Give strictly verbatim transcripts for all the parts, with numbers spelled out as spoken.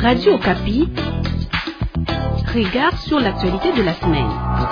Radio Okapi, regard sur l'actualité de la semaine.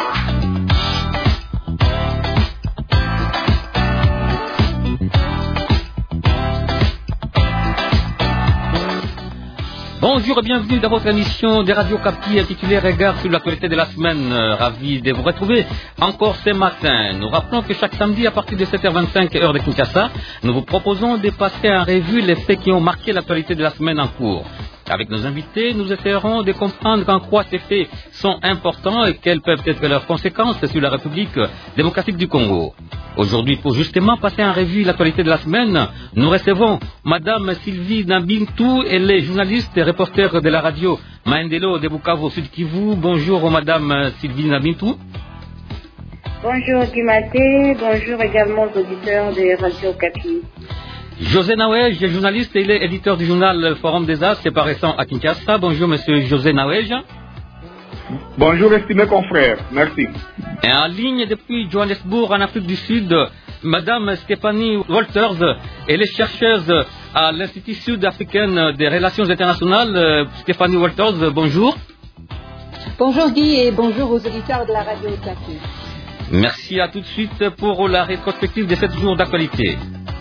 Bonjour et bienvenue dans votre émission des Radio Okapi intitulée Regard sur l'actualité de la semaine. Euh, ravi de vous retrouver encore ce matin. Nous rappelons que chaque samedi à partir de sept heures vingt-cinq heure de Kinshasa, nous vous proposons de passer en revue les faits qui ont marqué l'actualité de la semaine en cours. Avec nos invités, nous essaierons de comprendre en quoi ces faits sont importants et quelles peuvent être leurs conséquences sur la République démocratique du Congo. Aujourd'hui, pour justement passer en revue l'actualité de la semaine, nous recevons Madame Sylvie Nabintou, elle est journaliste et reporter de la radio Maendeleo de Bukavu au Sud Kivu. Bonjour Madame Sylvie Nabintou. Bonjour Guimaté, bonjour également aux auditeurs de Radio Okapi. José Nawej, journaliste, il est éditeur du journal Forum des As, c'est paraissant à Kinshasa. Bonjour Monsieur José Nawej. Bonjour estimés confrères, merci. Et en ligne depuis Johannesburg, en Afrique du Sud, Madame Stéphanie Walters, elle est chercheuse à l'Institut sud-africain des relations internationales. Stéphanie Walters, bonjour. Bonjour Guy et bonjour aux auditeurs de la Radio Okapi. Merci, à tout de suite pour la rétrospective de sept jours d'actualité.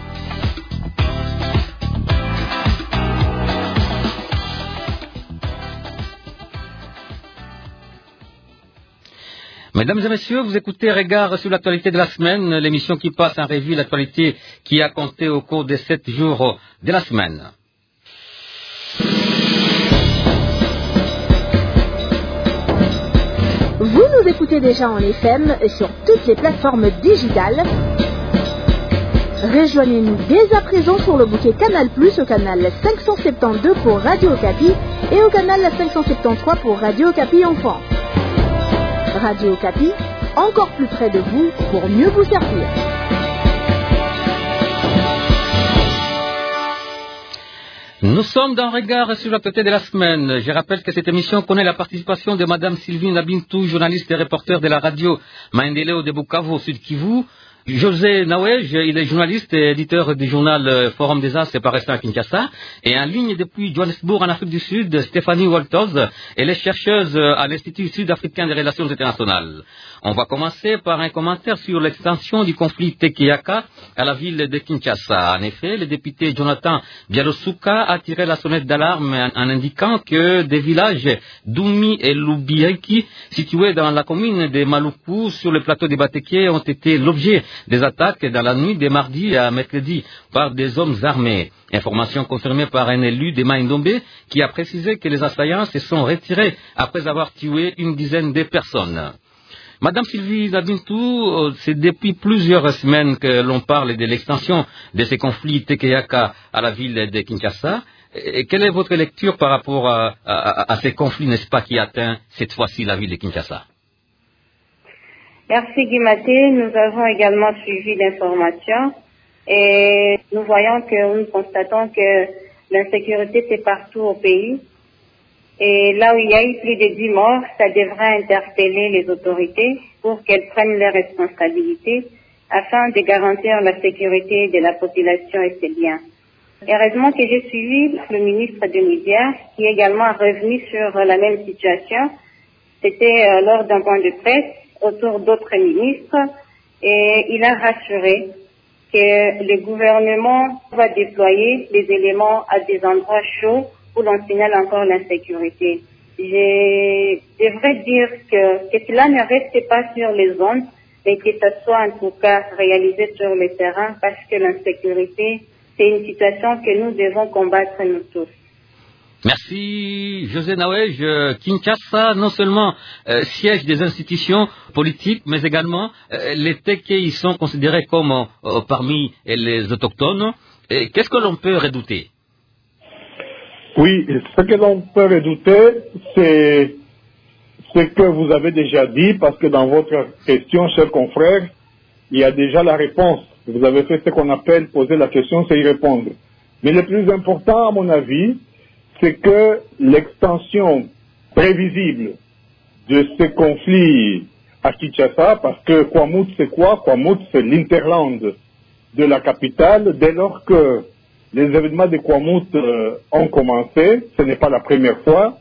Mesdames et messieurs, vous écoutez Regard sur l'actualité de la semaine, l'émission qui passe en revue l'actualité qui a compté au cours des sept jours de la semaine. Vous nous écoutez déjà en F M sur toutes les plateformes digitales. Rejoignez-nous dès à présent sur le bouquet Canal Plus au canal cinq cent soixante-douze pour Radio Okapi et au canal cinq cent soixante-treize pour Radio Okapi Enfants. Radio Okapi, encore plus près de vous pour mieux vous servir. Nous sommes dans Regard sur l'actualité de la semaine. Je rappelle que cette émission connaît la participation de Madame Sylvie Nabintou, journaliste et reporter de la radio Maendeleo de Bukavu au Sud Kivu. José Nawej, il est journaliste et éditeur du journal Forum des As, c'est paraissant à Kinshasa. Et en ligne depuis Johannesburg, en Afrique du Sud, Stéphanie Walters, elle est chercheuse à l'Institut sud-africain des relations internationales. On va commencer par un commentaire sur l'extension du conflit Tekeyaka à la ville de Kinshasa. En effet, le député Jonathan Bialosuka a tiré la sonnette d'alarme en indiquant que des villages d'Oumi et Lubiriki, situés dans la commune de Maluku, sur le plateau de Bateke, ont été l'objet des attaques dans la nuit de mardi à mercredi par des hommes armés. Information confirmée par un élu de Maïndombe qui a précisé que les assaillants se sont retirés après avoir tué une dizaine de personnes. Madame Sylvie Nabintou, c'est depuis plusieurs semaines que l'on parle de l'extension de ces conflits Tekeyaka à la ville de Kinshasa. Et quelle est votre lecture par rapport à, à, à ces conflits, n'est-ce pas, qui atteint cette fois-ci la ville de Kinshasa? Merci Guimaté, nous avons également suivi l'information et nous voyons que nous constatons que l'insécurité c'est partout au pays. Et là où il y a eu plus de dix morts, ça devrait interpeller les autorités pour qu'elles prennent leurs responsabilités afin de garantir la sécurité de la population et ses biens. Heureusement que j'ai suivi le ministre des Médias qui est également revenu sur la même situation. C'était euh, lors d'un point de presse autour d'autres ministres et il a rassuré que le gouvernement va déployer des éléments à des endroits chauds où l'on signale encore l'insécurité. Je devrais dire que, que cela ne reste pas sur les ondes, mais que ce soit en tout cas réalisé sur le terrain parce que l'insécurité, c'est une situation que nous devons combattre nous tous. Merci José Nawej. Kinshasa, non seulement euh, siège des institutions politiques, mais également euh, les Tekei sont considérés comme euh, parmi les autochtones. Et qu'est-ce que l'on peut redouter? Oui, ce que l'on peut redouter, c'est ce que vous avez déjà dit, parce que dans votre question, chers confrères, il y a déjà la réponse. Vous avez fait ce qu'on appelle poser la question, c'est y répondre. Mais le plus important, à mon avis, c'est que l'extension prévisible de ce conflit à Kinshasa, parce que Kwamouth c'est quoi? Kwamouth c'est l'interland de la capitale, dès lors que les événements de Kwamouth euh, ont commencé, ce n'est pas la première fois,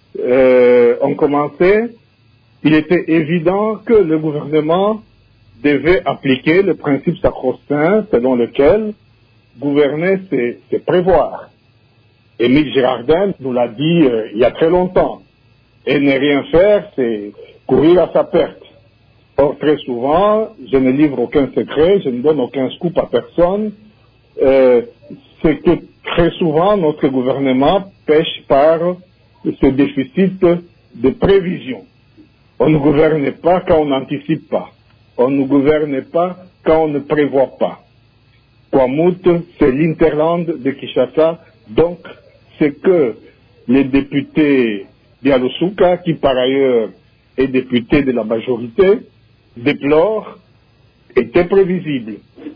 euh, ont commencé, il était évident que le gouvernement devait appliquer le principe sacro-saint selon lequel gouverner, c'est, c'est prévoir. Émile Girardin nous l'a dit euh, il y a très longtemps. Et ne rien faire, c'est courir à sa perte. Or, très souvent, je ne livre aucun secret, je ne donne aucun scoop à personne. Euh, c'est que très souvent, notre gouvernement pêche par ce déficit de prévision. On ne gouverne pas quand on n'anticipe pas. On ne gouverne pas quand on ne prévoit pas. Kwamouth, c'est l'Interland de Kinshasa, donc c'est que les députés d'Yaloussouka, qui par ailleurs est député de la majorité, déplorent, était prévisible.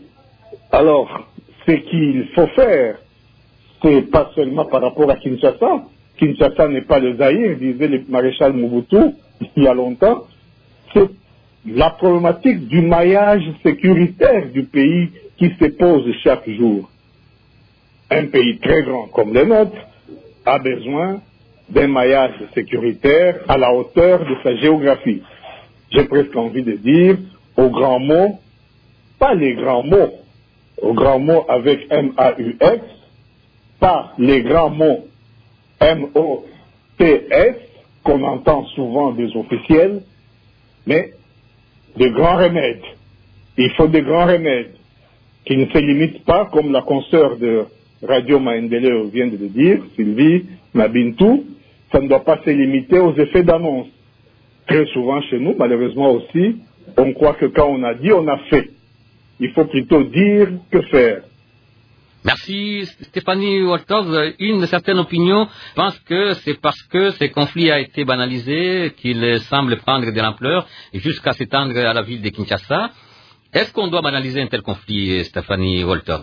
Alors, ce qu'il faut faire, c'est pas seulement par rapport à Kinshasa. Kinshasa n'est pas le Zaïre, disait le maréchal Mobutu il y a longtemps. C'est la problématique du maillage sécuritaire du pays qui se pose chaque jour. Un pays très grand comme le nôtre a besoin d'un maillage sécuritaire à la hauteur de sa géographie. J'ai presque envie de dire aux grands mots, pas les grands mots, aux grands mots avec M A U X, pas les grands mots M O T S qu'on entend souvent des officiels, mais de grands remèdes. Il faut de grands remèdes qui ne se limitent pas, comme la consoeur de Radio Maendeleo vient de le dire, Sylvie Mabintou, ça ne doit pas se limiter aux effets d'annonce. Très souvent chez nous, malheureusement aussi, on croit que quand on a dit, on a fait. Il faut plutôt dire que faire. Merci Stéphanie Walters. Une certaine opinion pense que c'est parce que ce conflit a été banalisé qu'il semble prendre de l'ampleur jusqu'à s'étendre à la ville de Kinshasa. Est-ce qu'on doit banaliser un tel conflit, Stéphanie Walters?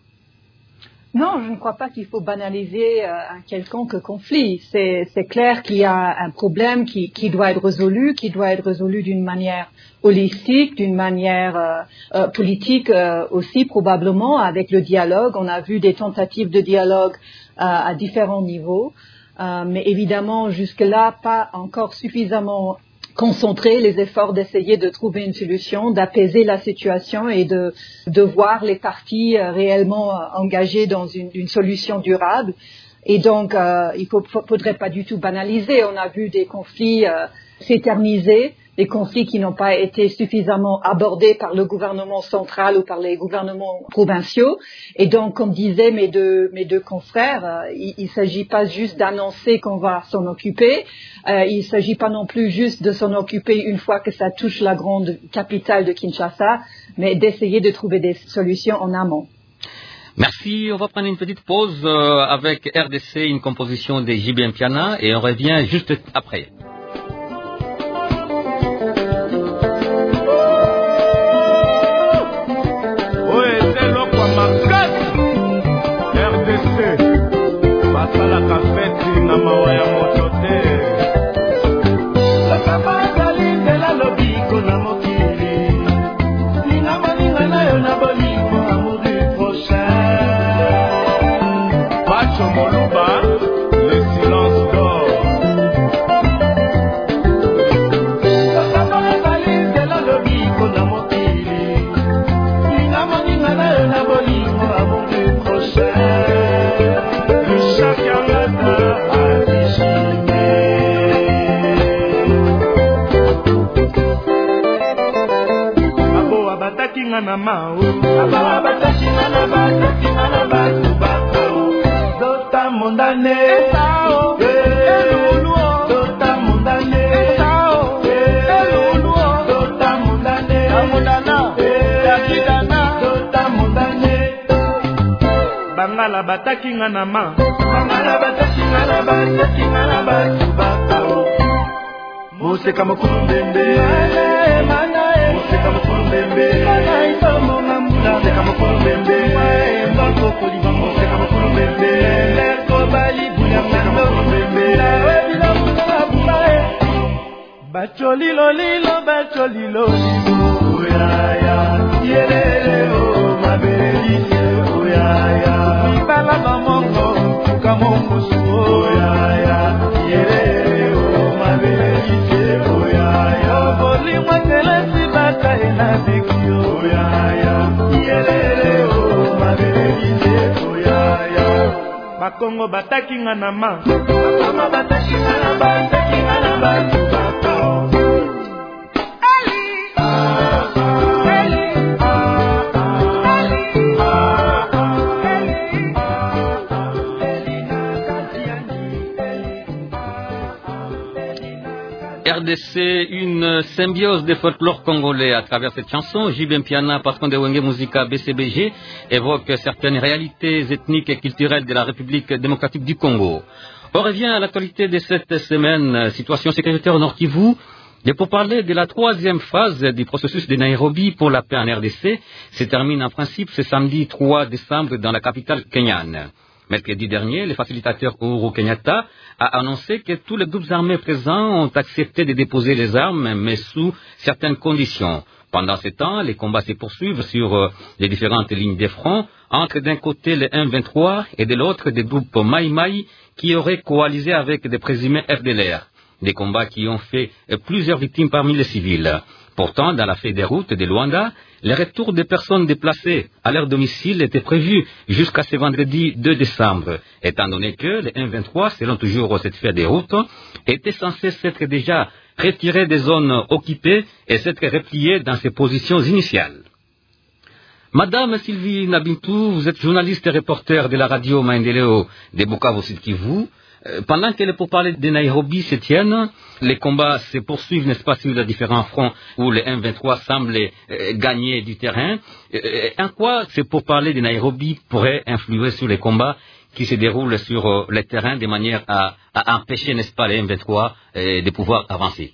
Non, je ne crois pas qu'il faut banaliser euh, un quelconque conflit. C'est, c'est clair qu'il y a un problème qui, qui doit être résolu, qui doit être résolu d'une manière holistique, d'une manière euh, euh, politique euh, aussi probablement avec le dialogue. On a vu des tentatives de dialogue euh, à différents niveaux, euh, mais évidemment jusque-là pas encore suffisamment concentrer les efforts d'essayer de trouver une solution, d'apaiser la situation et de, de voir les parties euh, réellement euh, engagées dans une, une solution durable. Et donc, euh, il ne faudrait pas du tout banaliser. On a vu des conflits euh, s'éterniser, des conflits qui n'ont pas été suffisamment abordés par le gouvernement central ou par les gouvernements provinciaux. Et donc, comme disaient mes deux, mes deux confrères, euh, il ne s'agit pas juste d'annoncer qu'on va s'en occuper. Euh, il ne s'agit pas non plus juste de s'en occuper une fois que ça touche la grande capitale de Kinshasa, mais d'essayer de trouver des solutions en amont. Merci, on va prendre une petite pause euh, avec R D C, une composition de J B M Piana, et on revient juste après. na mao ababa bataki na bataki na batu bakao dota mondane sao elulu dota mondane sao elulu dota mondane amondana yakidana dota mondane bangala bataki na ma bangala bataki na bataki na batu bakao mose kama kumbembe mana mose kama kumbembe mana itomo mamula mose kama kumbembe mbako kuliba mose kama kumbembe leko bali bunya mano kumbembe la webila bunya bubae bacholilo lilo bacholilo oyaya yelele o mabelise oyaya ibala mboka mokosu oyaya yere o mabelise oyaya bolimwa telesi bataye na bikio oyaya yere o mabelise oyaya bakongo bataki nga na ma bakongo bataki nga na bataki nga na batu bakao R D C, une symbiose des folklore congolais à travers cette chanson. Jibem Piana, Pascal de Wenge Musica, B C B G, évoque certaines réalités ethniques et culturelles de la République démocratique du Congo. On revient à l'actualité de cette semaine, situation sécuritaire au Nord Kivu. Et pour parler de la troisième phase du processus de Nairobi pour la paix en R D C, se termine en principe ce samedi trois décembre dans la capitale kenyane. Mercredi dernier, le facilitateur Uhuru Kenyatta a annoncé que tous les groupes armés présents ont accepté de déposer les armes, mais sous certaines conditions. Pendant ce temps, les combats se poursuivent sur euh, les différentes lignes de front, entre d'un côté les M vingt-trois et de l'autre des groupes Maï Maï qui auraient coalisé avec des présumés F D L R. Des combats qui ont fait euh, plusieurs victimes parmi les civils. Pourtant, dans la feuille de route de Luanda, le retour des personnes déplacées à leur domicile était prévu jusqu'à ce vendredi deux décembre, étant donné que les M vingt-trois, selon toujours cette feuille de route, étaient censés s'être déjà retirés des zones occupées et s'être repliés dans ses positions initiales. Madame Sylvie Nabintou, vous êtes journaliste et reporter de la radio Maendeleo de Bukavu Sud Kivu. Pendant que les pourparlers de Nairobi se tiennent, les combats se poursuivent, n'est-ce pas, sur les différents fronts où les M vingt-trois semblent euh, gagner du terrain. Euh, en quoi ces pourparlers de Nairobi pourraient influer sur les combats qui se déroulent sur euh, le terrain de manière à, à empêcher, n'est-ce pas, les M vingt-trois euh, de pouvoir avancer?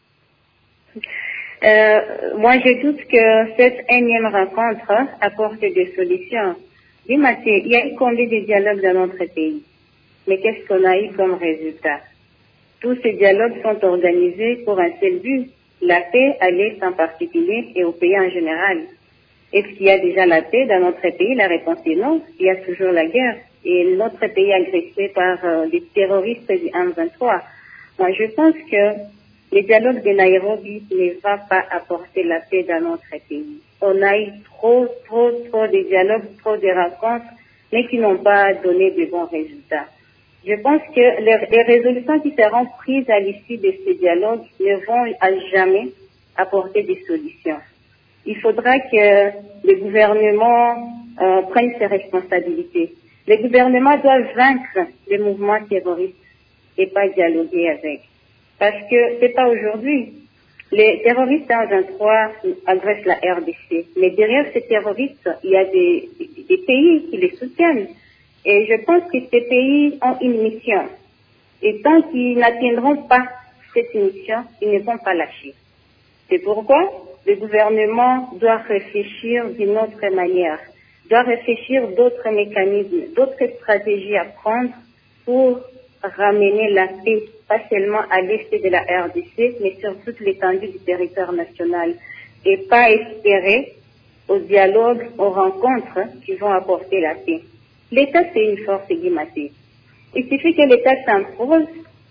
Euh, moi, je doute que cette énième rencontre apporte des solutions. Oui, Mathieu, il y a eu combien de dialogues dans notre pays? Mais qu'est-ce qu'on a eu comme résultat? Tous ces dialogues sont organisés pour un seul but, la paix à l'Est en particulier et au pays en général. Est-ce qu'il y a déjà la paix dans notre pays? La réponse est non. Il y a toujours la guerre. Et notre pays est agressé par euh, les terroristes du M vingt-trois. Moi, je pense que le dialogue de Nairobi ne va pas apporter la paix dans notre pays. On a eu trop, trop, trop de dialogues, trop de rencontres, mais qui n'ont pas donné de bons résultats. Je pense que les, les résolutions qui seront prises à l'issue de ces dialogues ne vont à jamais apporter des solutions. Il faudra que le gouvernement euh, prenne ses responsabilités. Le gouvernement doit vaincre les mouvements terroristes et pas dialoguer avec. Parce que c'est pas aujourd'hui. Les terroristes en vingt-trois agressent la R D C. Mais derrière ces terroristes, il y a des, des, des pays qui les soutiennent. Et je pense que ces pays ont une mission. Et tant qu'ils n'atteindront pas cette mission, ils ne vont pas lâcher. C'est pourquoi le gouvernement doit réfléchir d'une autre manière, doit réfléchir d'autres mécanismes, d'autres stratégies à prendre pour ramener la paix, pas seulement à l'est de la R D C, mais sur toute l'étendue du territoire national. Et pas espérer au dialogue, aux rencontres qui vont apporter la paix. L'État, c'est une force guillematique. Il suffit que l'État s'impose,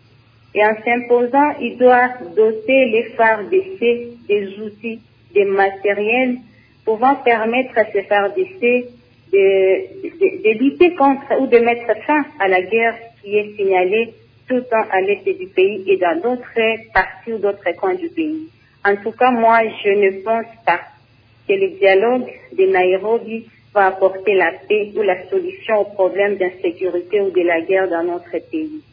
et en s'imposant, il doit doter les F A R D C des outils, des matériels pouvant permettre à ces F A R D C de, de, de lutter contre ou de mettre fin à la guerre qui est signalée tout le temps à l'est du pays et dans d'autres parties ou d'autres coins du pays. En tout cas, moi, je ne pense pas que le dialogue de Nairobi va apporter la paix ou la solution au problème d'insécurité ou de la guerre dans notre pays.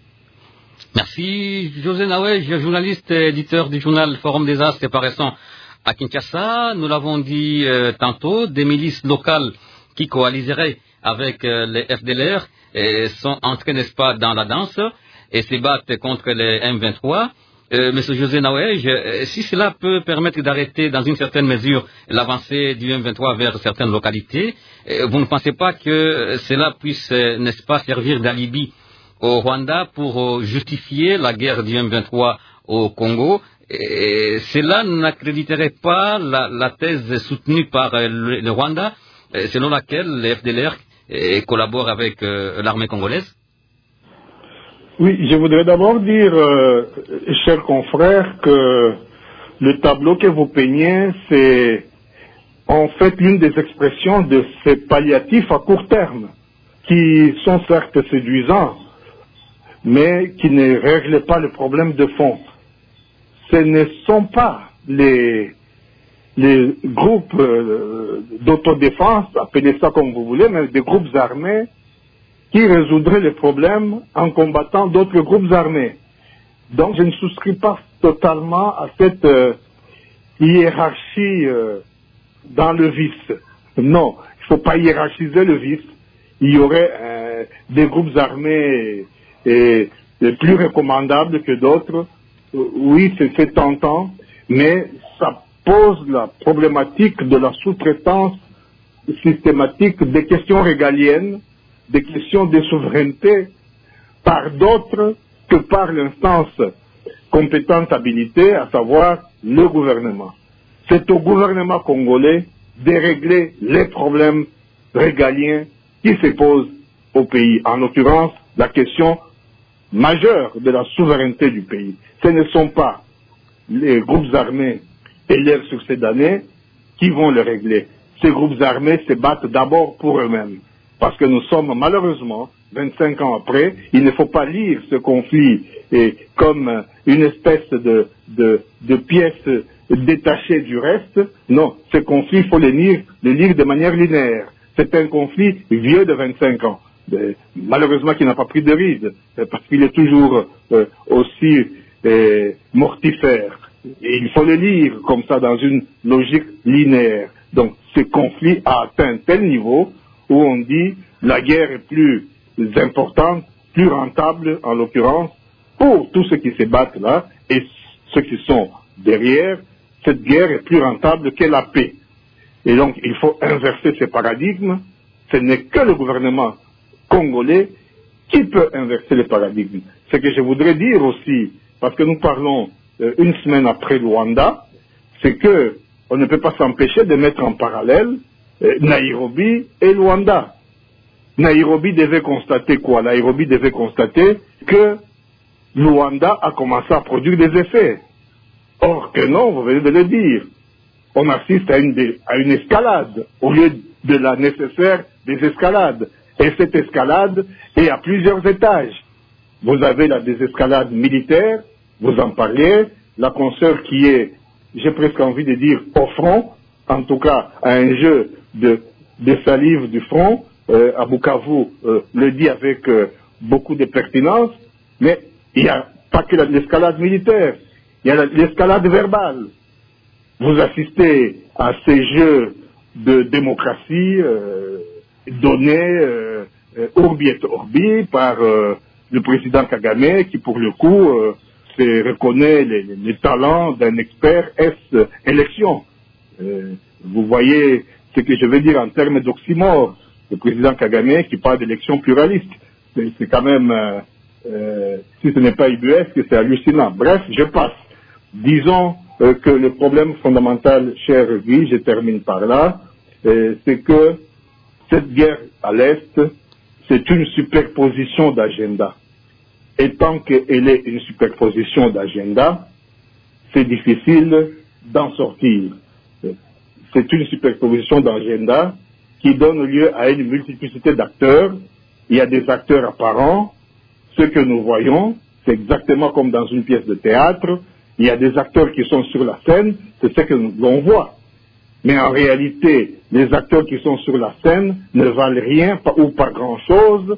Merci. José Nawej, journaliste et éditeur du journal Forum des As séparation à Kinshasa. Nous l'avons dit euh, tantôt, des milices locales qui coaliseraient avec euh, les F D L R et sont entrées, n'est-ce pas, dans la danse et se battent contre les M vingt-trois. Euh, Monsieur José Nawej, euh, si cela peut permettre d'arrêter dans une certaine mesure l'avancée du M vingt-trois vers certaines localités, euh, vous ne pensez pas que cela puisse, euh, n'est-ce pas, servir d'alibi au Rwanda pour euh, justifier la guerre du M vingt-trois au Congo? Et cela n'accréditerait pas la, la thèse soutenue par euh, le, le Rwanda, euh, selon laquelle les F D L R euh, collaborent avec euh, l'armée congolaise? Oui, je voudrais d'abord dire, euh, chers confrères, que le tableau que vous peignez, c'est en fait l'une des expressions de ces palliatifs à court terme, qui sont certes séduisants, mais qui ne règlent pas le problème de fond. Ce ne sont pas les, les groupes euh, d'autodéfense, appelez ça comme vous voulez, mais des groupes armés qui résoudraient les problèmes en combattant d'autres groupes armés. Donc je ne souscris pas totalement à cette euh, hiérarchie euh, dans le vice. Non, il ne faut pas hiérarchiser le vice. Il y aurait euh, des groupes armés et, et plus recommandables que d'autres. Oui, c'est tentant, mais ça pose la problématique de la sous-traitance systématique des questions régaliennes, des questions de souveraineté par d'autres que par l'instance compétente habilitée, à savoir le gouvernement. C'est au gouvernement congolais de régler les problèmes régaliens qui se posent au pays. En l'occurrence, la question majeure de la souveraineté du pays. Ce ne sont pas les groupes armés et leurs succédanés qui vont le régler. Ces groupes armés se battent d'abord pour eux-mêmes. Parce que nous sommes malheureusement, vingt-cinq ans après, il ne faut pas lire ce conflit et comme une espèce de, de, de pièce détachée du reste. Non, ce conflit, il faut le lire, le lire de manière linéaire. C'est un conflit vieux de vingt-cinq ans. Mais, malheureusement qu'il n'a pas pris de ride, parce qu'il est toujours euh, aussi euh, mortifère. Et il faut le lire comme ça dans une logique linéaire. Donc ce conflit a atteint tel niveau où on dit la guerre est plus importante, plus rentable en l'occurrence, pour tous ceux qui se battent là et ceux qui sont derrière, cette guerre est plus rentable que la paix. Et donc il faut inverser ces paradigmes. Ce n'est que le gouvernement congolais qui peut inverser les paradigmes. Ce que je voudrais dire aussi, parce que nous parlons euh, une semaine après Luanda, c'est que on ne peut pas s'empêcher de mettre en parallèle euh, Nairobi et Luanda. Nairobi devait constater quoi? Nairobi devait constater que Luanda a commencé à produire des effets. Or que non, vous venez de le dire. On assiste à une, à une escalade au lieu de la nécessaire désescalade. Et cette escalade est à plusieurs étages. Vous avez la désescalade militaire, vous en parliez, la consoeur qui est, j'ai presque envie de dire, au front, en tout cas à un jeu de, de salive du front, euh, à Bukavu euh, le dit avec euh, beaucoup de pertinence, mais il n'y a pas que l'escalade militaire, il y a l'escalade verbale. Vous assistez à ces jeux de démocratie euh, donnés euh, urbi et orbi par euh, le président Kagame, qui pour le coup euh, se reconnaît les, les talents d'un expert S-élection. Euh, vous voyez ce que je veux dire en termes d'oxymore. Le président Kagame qui parle d'élection pluraliste. C'est, c'est quand même, euh, euh, si ce n'est pas ubuesque, c'est hallucinant. Bref, je passe. Disons euh, que le problème fondamental, cher Guy, je termine par là, euh, c'est que cette guerre à l'Est, c'est une superposition d'agenda. Et tant qu'elle est une superposition d'agenda, c'est difficile d'en sortir. C'est une superposition d'agenda qui donne lieu à une multiplicité d'acteurs. Il y a des acteurs apparents. Ce que nous voyons, c'est exactement comme dans une pièce de théâtre. Il y a des acteurs qui sont sur la scène, c'est ce que l'on voit. Mais en réalité, les acteurs qui sont sur la scène ne valent rien ou pas grand-chose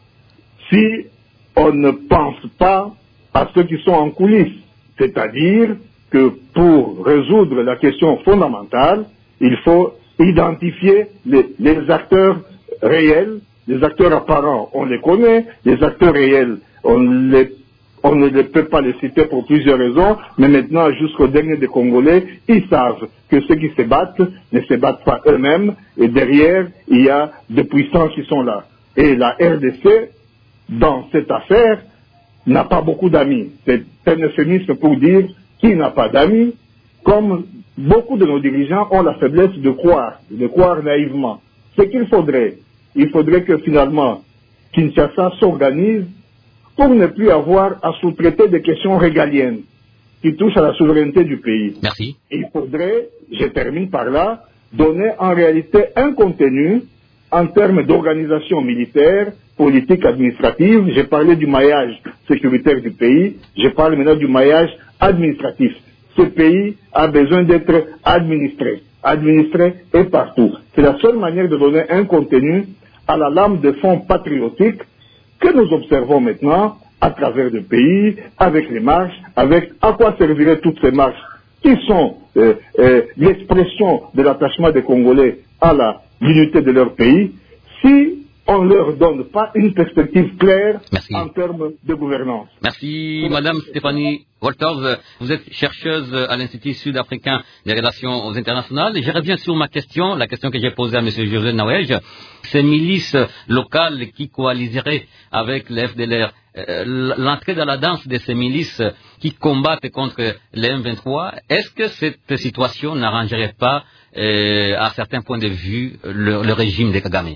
si on ne pense pas à ceux qui sont en coulisses. C'est-à-dire que pour résoudre la question fondamentale, il faut identifier les, les acteurs réels, les acteurs apparents, on les connaît, les acteurs réels, on, les, on ne les peut pas les citer pour plusieurs raisons, mais maintenant, jusqu'au dernier des Congolais, ils savent que ceux qui se battent ne se battent pas eux-mêmes, et derrière, il y a des puissances qui sont là. Et la R D C, dans cette affaire, n'a pas beaucoup d'amis. C'est un euphémisme pour dire qui n'a pas d'amis, comme beaucoup de nos dirigeants ont la faiblesse de croire, de croire naïvement. Ce qu'il faudrait, il faudrait que finalement Kinshasa s'organise pour ne plus avoir à sous-traiter des questions régaliennes qui touchent à la souveraineté du pays. Merci. Et il faudrait, je termine par là, donner en réalité un contenu en termes d'organisation militaire, politique, administrative. J'ai parlé du maillage sécuritaire du pays, je parle maintenant du maillage administratif. Ce pays a besoin d'être administré, administré et partout. C'est la seule manière de donner un contenu à la lame de fond patriotique que nous observons maintenant à travers le pays, avec les marches, avec à quoi serviraient toutes ces marches qui sont euh, euh, l'expression de l'attachement des Congolais à la l'unité de leur pays, si on ne leur donne pas une perspective claire Merci. En termes de gouvernance. Merci, Madame Stéphanie Wolters. Vous êtes chercheuse à l'Institut sud-africain des relations internationales. Et je reviens sur ma question, la question que j'ai posée à M. José Naouej. Ces milices locales qui coaliseraient avec le F D L R, euh, l'entrée dans la danse de ces milices qui combattent contre le M vingt-trois, est-ce que cette situation n'arrangerait pas, euh, à certains points de vue, le, le régime de Kagame?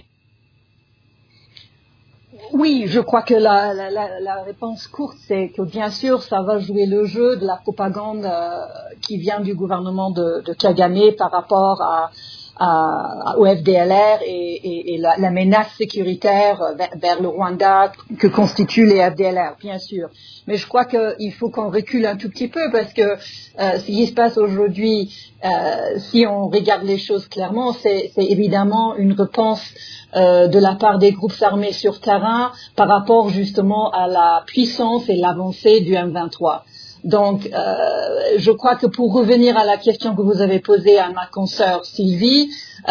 Oui, je crois que la, la, la, la réponse courte, c'est que bien sûr, ça va jouer le jeu de la propagande euh, qui vient du gouvernement de, de Kagame par rapport à, à, au F D L R et, et, et la, la menace sécuritaire vers, vers le Rwanda que constituent les F D L R, bien sûr. Mais je crois qu'il faut qu'on recule un tout petit peu parce que euh, ce qui se passe aujourd'hui, euh, si on regarde les choses clairement, c'est, c'est évidemment une réponse Euh, de la part des groupes armés sur terrain par rapport justement à la puissance et l'avancée du M vingt-trois. Donc, euh, je crois que pour revenir à la question que vous avez posée à ma consoeur Sylvie,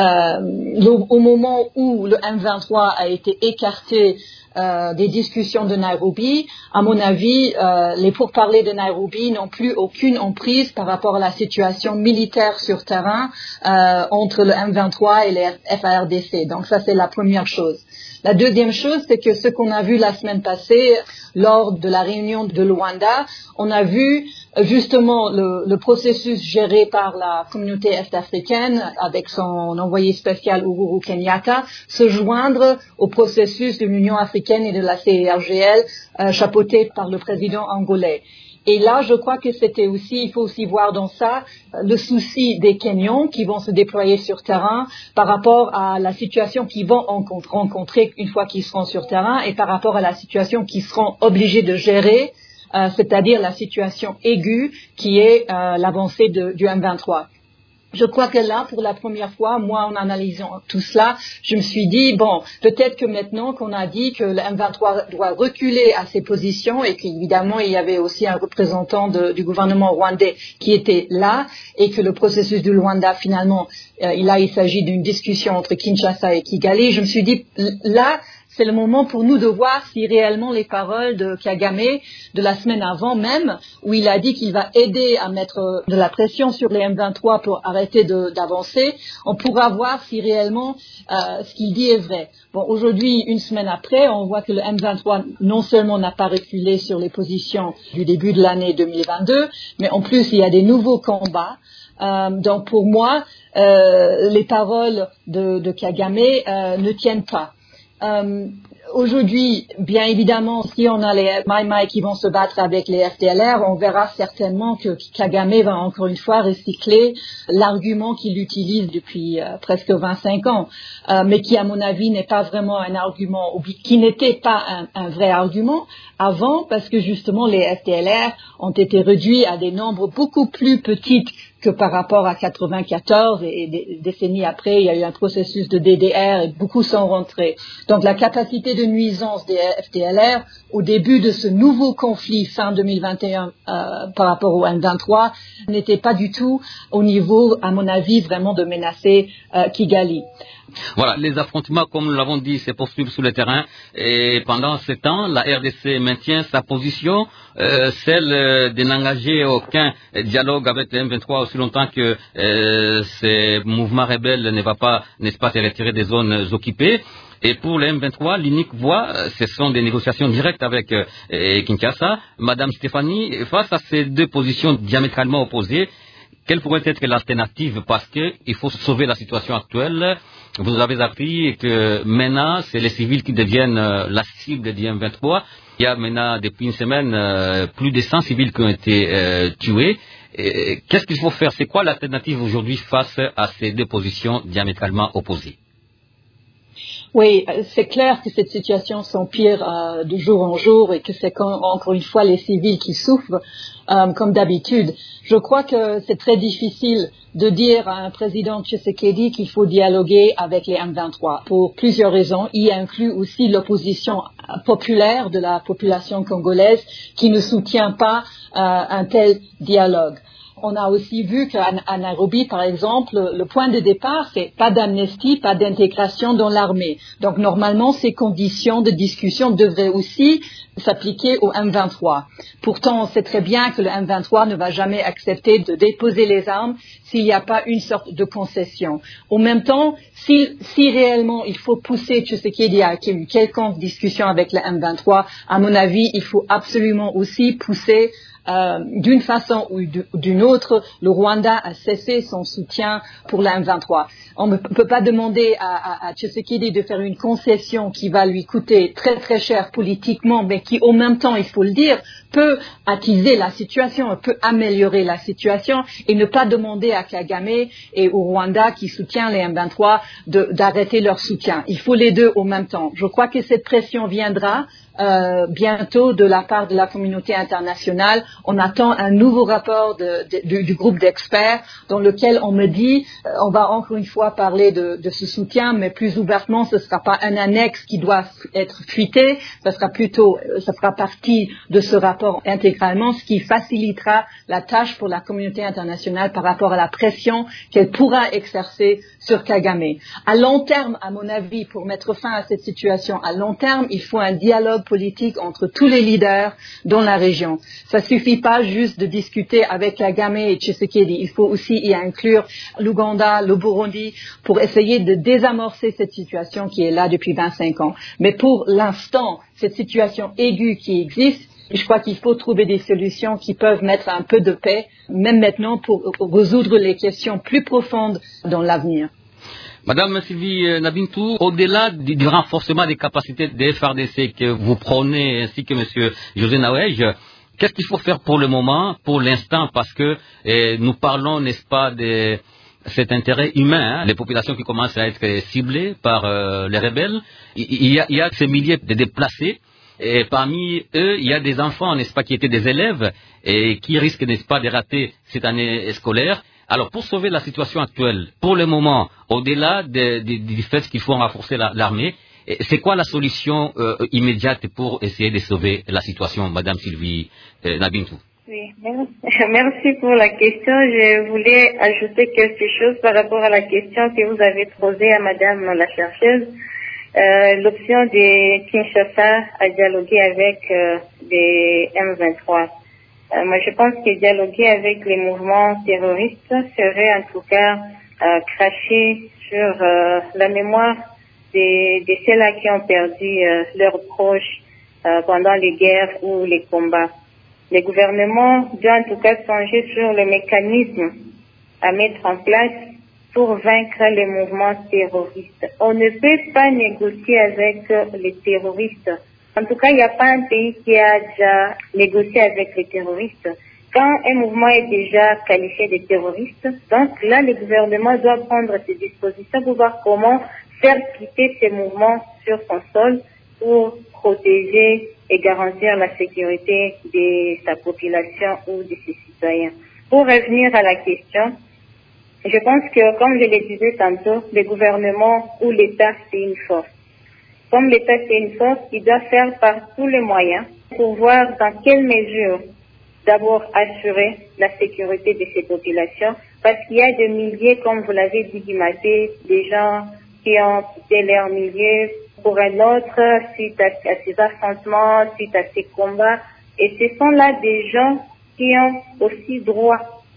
euh, au, au moment où le M vingt-trois a été écarté Euh, des discussions de Nairobi, à mon avis, euh, les pourparlers de Nairobi n'ont plus aucune emprise par rapport à la situation militaire sur terrain euh, entre le M vingt-trois et les F A R D C. Donc ça, c'est la première chose. La deuxième chose, c'est que ce qu'on a vu la semaine passée lors de la réunion de Luanda, on a vu justement le, le processus géré par la communauté est-africaine avec son envoyé spécial Uhuru Kenyatta se joindre au processus de l'Union africaine et de la C I R G L euh, chapeauté par le président angolais. Et là, je crois que c'était aussi, il faut aussi voir dans ça le souci des Kenyans qui vont se déployer sur terrain par rapport à la situation qu'ils vont rencontrer une fois qu'ils seront sur terrain et par rapport à la situation qu'ils seront obligés de gérer, euh, c'est-à-dire la situation aiguë qui est euh, l'avancée de, du M vingt-trois. Je crois que là, pour la première fois, moi, en analysant tout cela, je me suis dit, bon, peut-être que maintenant qu'on a dit que le M vingt-trois doit reculer à ses positions et qu'évidemment, il y avait aussi un représentant de, du gouvernement rwandais qui était là et que le processus du Rwanda, finalement, euh, là, il s'agit d'une discussion entre Kinshasa et Kigali. Je me suis dit, là, c'est le moment pour nous de voir si réellement les paroles de Kagame de la semaine avant même, où il a dit qu'il va aider à mettre de la pression sur les M vingt-trois pour arrêter de, d'avancer, on pourra voir si réellement euh, ce qu'il dit est vrai. Bon, aujourd'hui, une semaine après, on voit que le M vingt-trois non seulement n'a pas reculé sur les positions du début de l'année deux mille vingt-deux, mais en plus il y a des nouveaux combats. Euh, donc pour moi, euh, les paroles de, de Kagame euh, ne tiennent pas. Euh, aujourd'hui, bien évidemment, si on a les Mai Mai qui vont se battre avec les F D L R, on verra certainement que Kagame va encore une fois recycler l'argument qu'il utilise depuis euh, presque vingt-cinq ans, euh, mais qui, à mon avis, n'est pas vraiment un argument, ou qui n'était pas un, un vrai argument avant, parce que justement, les F D L R ont été réduits à des nombres beaucoup plus petits que par rapport à quatre-vingt-quatorze et, et des décennies après, il y a eu un processus de D D R et beaucoup sont rentrés. Donc la capacité de nuisance des F D L R au début de ce nouveau conflit fin deux mille vingt et un euh, par rapport au M vingt-trois n'était pas du tout au niveau, à mon avis, vraiment de menacer euh, Kigali. Voilà, les affrontements, comme nous l'avons dit, se poursuivent sur le terrain et pendant ce temps, la R D C maintient sa position, euh, celle euh, de n'engager aucun dialogue avec le M vingt-trois aussi longtemps que euh, ces mouvements rebelles ne va pas, n'est-ce pas, se retirer des zones occupées. Et pour le M vingt-trois, l'unique voie, ce sont des négociations directes avec euh, Kinshasa. Madame Stéphanie, face à ces deux positions diamétralement opposées, quelle pourrait être l'alternative? Parce qu'il faut sauver la situation actuelle vous avez appris que maintenant, c'est les civils qui deviennent euh, la cible du M vingt-trois. Il y a maintenant, depuis une semaine, euh, plus de cent civils qui ont été euh, tués. Et qu'est-ce qu'il faut faire? C'est quoi l'alternative aujourd'hui face à ces deux positions diamétralement opposées? Oui, c'est clair que cette situation s'empire euh, de jour en jour et que c'est quand, encore une fois les civils qui souffrent, euh, comme d'habitude. Je crois que c'est très difficile de dire à un président Tshisekedi qu'il faut dialoguer avec les M vingt-trois pour plusieurs raisons. Il inclut aussi l'opposition populaire de la population congolaise qui ne soutient pas euh, un tel dialogue. On a aussi vu qu'à Nairobi, par exemple, le point de départ, c'est pas d'amnistie, pas d'intégration dans l'armée. Donc, normalement, ces conditions de discussion devraient aussi s'appliquer au M vingt-trois. Pourtant, on sait très bien que le M vingt-trois ne va jamais accepter de déposer les armes s'il n'y a pas une sorte de concession. En même temps, si, si réellement il faut pousser Tshisekedi à une quelconque discussion avec le M vingt-trois, à mon avis, il faut absolument aussi pousser Euh, d'une façon ou d'une autre, le Rwanda a cessé son soutien pour la M vingt-trois. On ne peut pas demander à, à, à Tshisekedi de faire une concession qui va lui coûter très très cher politiquement, mais qui en même temps, il faut le dire, peut attiser la situation, peut améliorer la situation, et ne pas demander à Kagame et au Rwanda qui soutient les M vingt-trois de, d'arrêter leur soutien. Il faut les deux en même temps. Je crois que cette pression viendra Euh, bientôt de la part de la communauté internationale. On attend un nouveau rapport de, de, du, du groupe d'experts dans lequel on me dit, euh, on va encore une fois parler de, de ce soutien, mais plus ouvertement, ce ne sera pas un annexe qui doit être fuité, ce sera plutôt, ce sera partie de ce rapport intégralement, ce qui facilitera la tâche pour la communauté internationale par rapport à la pression qu'elle pourra exercer sur Kagame. À long terme, à mon avis, pour mettre fin à cette situation, à long terme, il faut un dialogue politique entre tous les leaders dans la région. Ça suffit pas juste de discuter avec Kagame et Tshisekedi. Il faut aussi y inclure l'Ouganda, le Burundi, pour essayer de désamorcer cette situation qui est là depuis vingt-cinq ans. Mais pour l'instant, cette situation aiguë qui existe, je crois qu'il faut trouver des solutions qui peuvent mettre un peu de paix, même maintenant, pour résoudre les questions plus profondes dans l'avenir. Madame Sylvie Nabintou, au-delà du, du renforcement des capacités des F R D C que vous prônez, ainsi que Monsieur José Nawej, qu'est-ce qu'il faut faire pour le moment, pour l'instant, parce que eh, nous parlons, n'est-ce pas, de cet intérêt humain, hein, les populations qui commencent à être ciblées par euh, les rebelles. Il, il, y a, il y a ces milliers de déplacés. Et parmi eux, il y a des enfants, n'est-ce pas, qui étaient des élèves et qui risquent, n'est-ce pas, de rater cette année scolaire. Alors, pour sauver la situation actuelle, pour le moment, au-delà de, de, du fait qu'il faut renforcer la, l'armée, c'est quoi la solution euh, immédiate pour essayer de sauver la situation, Madame Sylvie euh, Nabintou? Oui, merci pour la question. Je voulais ajouter quelque chose par rapport à la question que vous avez posée à Madame la chercheuse. Euh, l'option de Kinshasa à dialoguer avec euh, les M vingt-trois. Euh, moi, je pense que dialoguer avec les mouvements terroristes serait en tout cas euh, cracher sur euh, la mémoire des, de ceux-là qui ont perdu euh, leurs proches euh, pendant les guerres ou les combats. Le gouvernement doit en tout cas songer sur le mécanisme à mettre en place pour vaincre les mouvements terroristes. On ne peut pas négocier avec les terroristes. En tout cas, il n'y a pas un pays qui a déjà négocié avec les terroristes. Quand un mouvement est déjà qualifié de terroriste, donc là, le gouvernement doit prendre ses dispositions pour voir comment faire quitter ces mouvements sur son sol pour protéger et garantir la sécurité de sa population ou de ses citoyens. Pour revenir à la question, je pense que, comme je le disais tantôt, le gouvernement ou l'État, c'est une force. Comme l'État, c'est une force, il doit faire par tous les moyens pour voir dans quelle mesure d'abord assurer la sécurité de ces populations, parce qu'il y a des milliers, comme vous l'avez dit, Guimaté, des gens qui ont quitté leur milieu pour un autre, suite à, à ces affrontements, suite à ces combats. Et ce sont là des gens qui ont aussi droit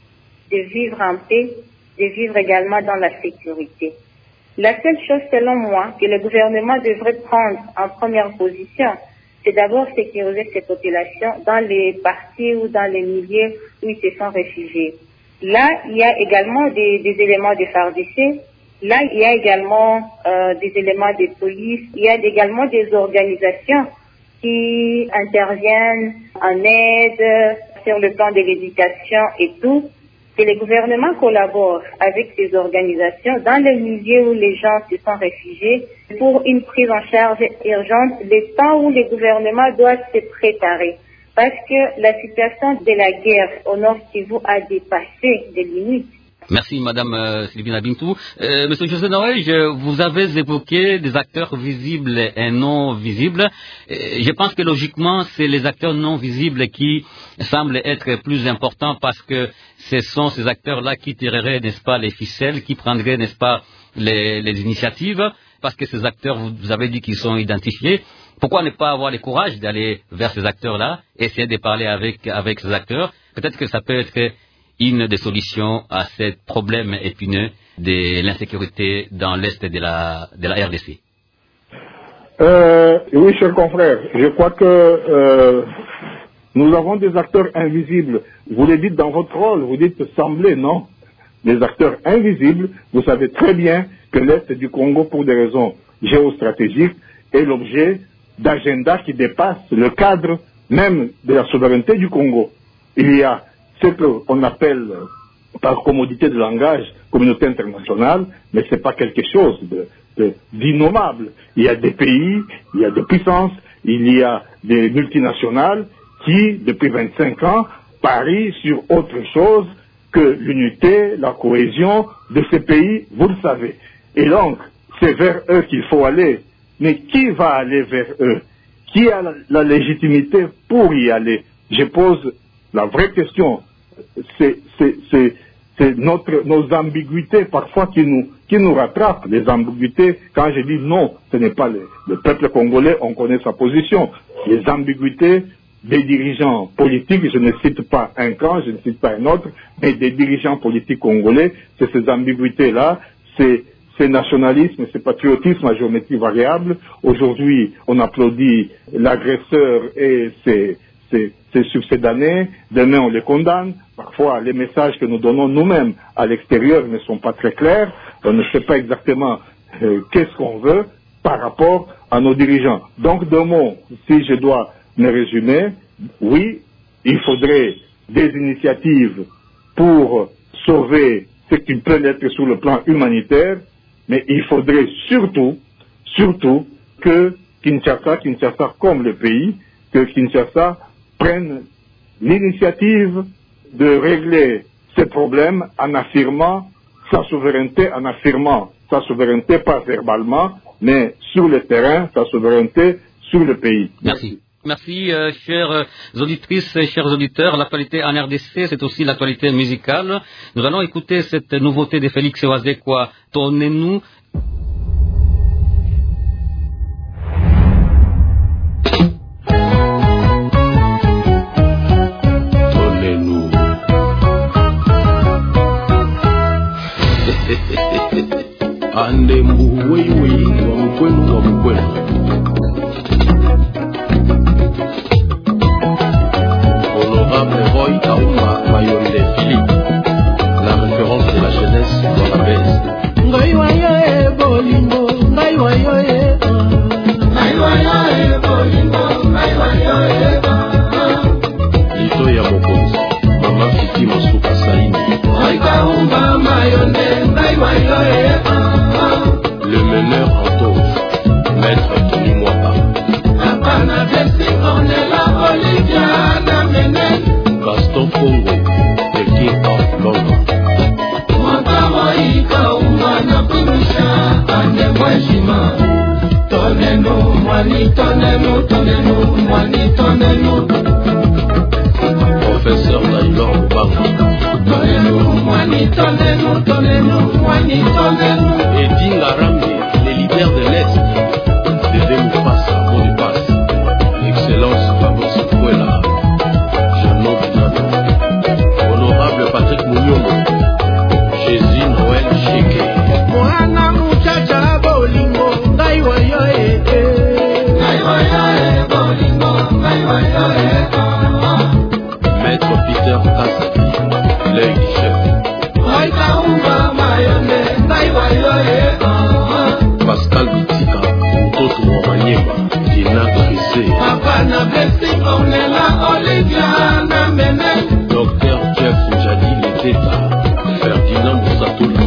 de vivre en paix, de vivre également dans la sécurité. La seule chose, selon moi, que le gouvernement devrait prendre en première position, c'est d'abord sécuriser ces populations dans les parties ou dans les milieux où ils se sont réfugiés. Là, il y a également des, des éléments de F A R D C Là, il y a également euh, des éléments de police, il y a également des organisations qui interviennent en aide sur le plan de l'éducation et tout. Que les gouvernements collaborent avec ces organisations dans les milieux où les gens se sont réfugiés pour une prise en charge urgente, le temps où les gouvernements doivent se préparer. Parce que la situation de la guerre au Nord Kivu a dépassé des limites. Merci Madame euh, Sylvine Abintou. Euh, Monsieur José Noël, vous avez évoqué des acteurs visibles et non visibles. Et je pense que logiquement, c'est les acteurs non visibles qui semblent être plus importants parce que ce sont ces acteurs-là qui tireraient, n'est-ce pas, les ficelles, qui prendraient, n'est-ce pas, les, les initiatives, parce que ces acteurs, vous, vous avez dit qu'ils sont identifiés. Pourquoi ne pas avoir le courage d'aller vers ces acteurs-là, essayer de parler avec, avec ces acteurs? Peut-être que ça peut être une des solutions à ce problème épineux de l'insécurité dans l'est de la, de la R D C. Euh, oui, chers confrères, je crois que euh, nous avons des acteurs invisibles. Vous le dites dans votre rôle, vous dites sembler, non? Les acteurs invisibles, vous savez très bien que l'est du Congo, pour des raisons géostratégiques, est l'objet d'agendas qui dépassent le cadre même de la souveraineté du Congo. Il y a ce qu'on appelle, par commodité de langage, communauté internationale, mais ce n'est pas quelque chose de, de, d'innommable. Il y a des pays, il y a des puissances, il y a des multinationales qui, depuis vingt-cinq ans, parient sur autre chose que l'unité, la cohésion de ces pays, vous le savez. Et donc, c'est vers eux qu'il faut aller. Mais qui va aller vers eux? Qui a la, la légitimité pour y aller? Je pose la vraie question, c'est, c'est, c'est, c'est notre, nos ambiguïtés parfois qui nous, qui nous rattrapent. Les ambiguïtés, quand je dis non, ce n'est pas le, le peuple congolais, on connaît sa position. Les ambiguïtés des dirigeants politiques, je ne cite pas un camp, je ne cite pas un autre, mais des dirigeants politiques congolais, c'est ces ambiguïtés-là, c'est ces nationalismes, ces patriotismes à géométrie variable. Aujourd'hui, on applaudit l'agresseur et ses Ces, ces succédanés, demain on les condamne. Parfois, les messages que nous donnons nous-mêmes à l'extérieur ne sont pas très clairs. On ne sait pas exactement euh, qu'est-ce qu'on veut par rapport à nos dirigeants. Donc, deux mots, si je dois me résumer, oui, il faudrait des initiatives pour sauver ce qui peut l'être sur le plan humanitaire, mais il faudrait surtout, surtout que Kinshasa, Kinshasa comme le pays, que Kinshasa prennent l'initiative de régler ces problèmes en affirmant sa souveraineté, en affirmant sa souveraineté pas verbalement, mais sur le terrain, sa souveraineté sur le pays. Merci. Merci, euh, chères auditrices et chers auditeurs. L'actualité en R D C, c'est aussi l'actualité musicale. Nous allons écouter cette nouveauté de Félix Oazekwa, Tournez-nous. Andembu wei wei wa mkwenu wa mkwenu Honorable Roy Aouma Mayonde Philippe, la référence de la jeunesse dans la baisse. Ngai wayo e bolingo, ngai wayo e ngai wayo e bolingo, ngai wayo e Lito ya Mokonzi, Mama Fiti Mosuka Saini Roy Aouma Mayonde, ngai wayo e le meneur en taupe, maître Tony Mwapa. Gaston Congo, the king of London. Professeur Taylor Obama. Et Dingarambi, les leaders de l'Est, de Demoupas à Bonipace, Excellence Fabrice Kouela, Jeannot Binano, Honorable Patrick Mouniomo, Jésus Noël Cheke. Moana Mouchacha Bolingo, Ngai Wayo E, Ngai Wayo E, Bolingo, Ngai Wayo E. Docteur Jeff Njadi Leteta, Ferdinand Moussatou.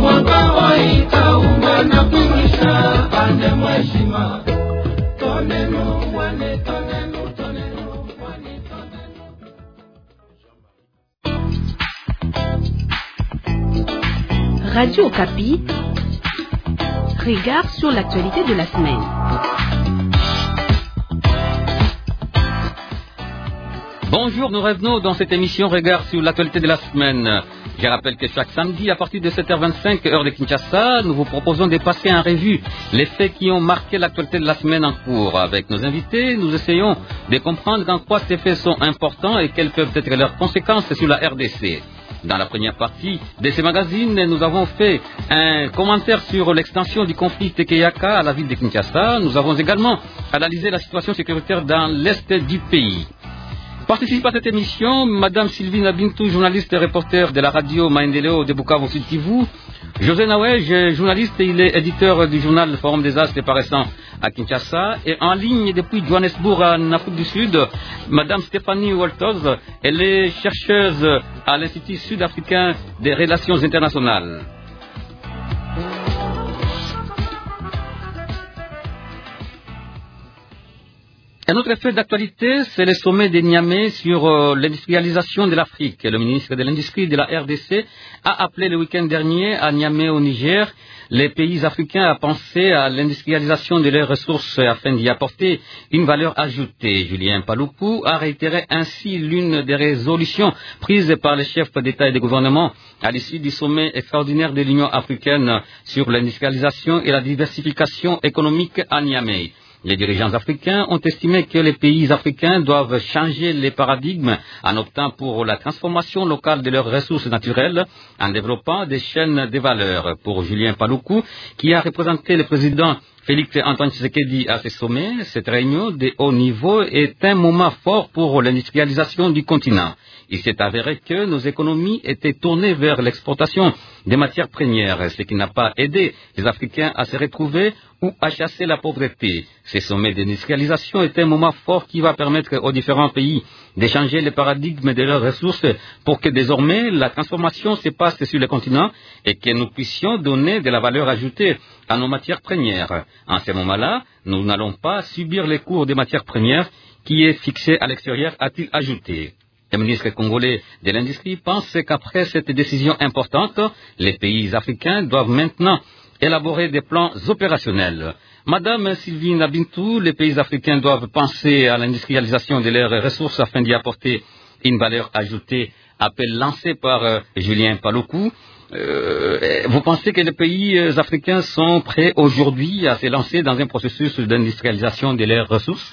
Radio Okapi, regard sur l'actualité de la semaine. Bonjour, nous revenons dans cette émission Regard sur l'actualité de la semaine. Je rappelle que chaque samedi, à partir de sept heures vingt-cinq, heure de Kinshasa, nous vous proposons de passer en revue les faits qui ont marqué l'actualité de la semaine en cours. Avec nos invités, nous essayons de comprendre en quoi ces faits sont importants et quelles peuvent être leurs conséquences sur la R D C. Dans la première partie de ce magazine, nous avons fait un commentaire sur l'extension du conflit Tekeyaka à la ville de Kinshasa. Nous avons également analysé la situation sécuritaire dans l'est du pays. Participe à cette émission Madame Sylvie Nabintou, journaliste et reporter de la radio Maendeleo de Bukavu Sud Kivu. José Nawej, journaliste, il est éditeur du journal Forum des Astres paraissant à Kinshasa. Et en ligne depuis Johannesburg en Afrique du Sud, Madame Stéphanie Walters, elle est chercheuse à l'Institut sud-africain des relations internationales. Un autre fait d'actualité, c'est le sommet de Niamey sur euh, l'industrialisation de l'Afrique. Le ministre de l'Industrie de la R D C a appelé le week-end dernier à Niamey au Niger les pays africains à penser à l'industrialisation de leurs ressources afin d'y apporter une valeur ajoutée. Julien Paluku a réitéré ainsi l'une des résolutions prises par les chefs d'État et de gouvernement à l'issue du sommet extraordinaire de l'Union africaine sur l'industrialisation et la diversification économique à Niamey. Les dirigeants africains ont estimé que les pays africains doivent changer les paradigmes en optant pour la transformation locale de leurs ressources naturelles, en développant des chaînes de valeur. Pour Julien Paluku, qui a représenté le président Félix Antoine Tshisekedi à ce sommet, cette réunion de haut niveau est un moment fort pour l'industrialisation du continent. Il s'est avéré que nos économies étaient tournées vers l'exportation des matières premières, ce qui n'a pas aidé les Africains à se retrouver ou à chasser la pauvreté. Ce sommet d'industrialisation est un moment fort qui va permettre aux différents pays d'échanger les paradigmes de leurs ressources pour que désormais la transformation se passe sur le continent et que nous puissions donner de la valeur ajoutée à nos matières premières. En ce moment-là, nous n'allons pas subir les cours des matières premières qui est fixé à l'extérieur, a-t-il ajouté. Le ministre congolais de l'Industrie pense qu'après cette décision importante, les pays africains doivent maintenant élaborer des plans opérationnels. Madame Sylvie Nabintou, les pays africains doivent penser à l'industrialisation de leurs ressources afin d'y apporter une valeur ajoutée, appel lancé par euh, Julien Paluku. Euh, vous pensez que les pays africains sont prêts aujourd'hui à se lancer dans un processus d'industrialisation de leurs ressources?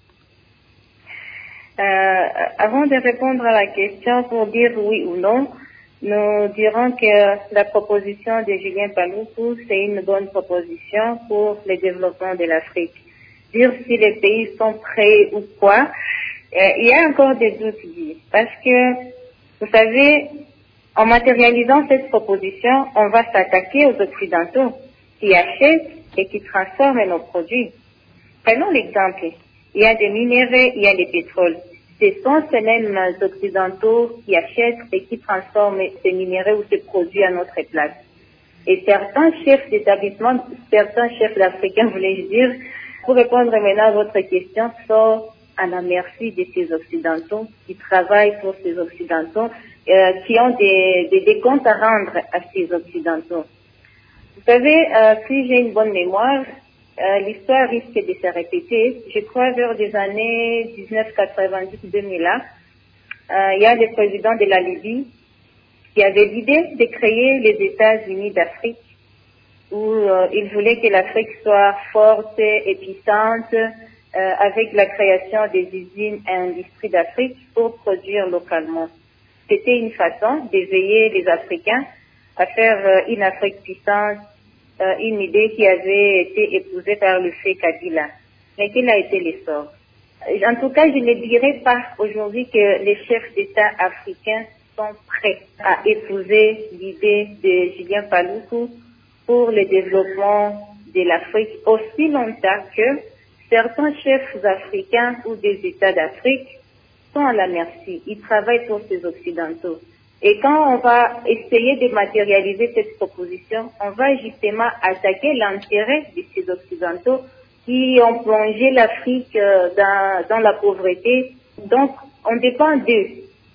Euh, avant de répondre à la question pour dire oui ou non, nous dirons que la proposition de Julien Paluku, c'est une bonne proposition pour le développement de l'Afrique. Dire si les pays sont prêts ou quoi, euh, il y a encore des doutes, parce que, vous savez, en matérialisant cette proposition, on va s'attaquer aux Occidentaux qui achètent et qui transforment nos produits. Prenons l'exemple. Il y a des minéraux, il y a des pétroles. Ce sont ces mêmes Occidentaux qui achètent et qui transforment ces minéraux ou ces produits à notre place. Et certains chefs d'établissement, certains chefs africains, voulais-je dire, pour répondre maintenant à votre question, sont à la merci de ces Occidentaux, qui travaillent pour ces Occidentaux, euh, qui ont des, des, des comptes à rendre à ces Occidentaux. Vous savez, euh, si j'ai une bonne mémoire, Euh, l'histoire risque de se répéter. Je crois vers des années dix-neuf cent quatre-vingt-dix deux mille, euh, il y a le président de la Libye qui avait l'idée de créer les États-Unis d'Afrique, où euh, il voulait que l'Afrique soit forte et puissante euh, avec la création des usines et industries d'Afrique pour produire localement. C'était une façon d'éveiller les Africains à faire euh, une Afrique puissante, Euh, une idée qui avait été épousée par le fait Kabila. Mais quel a été l'essor? En tout cas, je ne dirais pas aujourd'hui que les chefs d'État africains sont prêts à épouser l'idée de Julien Paluku pour le développement de l'Afrique aussi longtemps que certains chefs africains ou des États d'Afrique sont à la merci. Ils travaillent pour ces Occidentaux. Et quand on va essayer de matérialiser cette proposition, on va justement attaquer l'intérêt de ces Occidentaux qui ont plongé l'Afrique dans, dans la pauvreté. Donc, on dépend d'eux.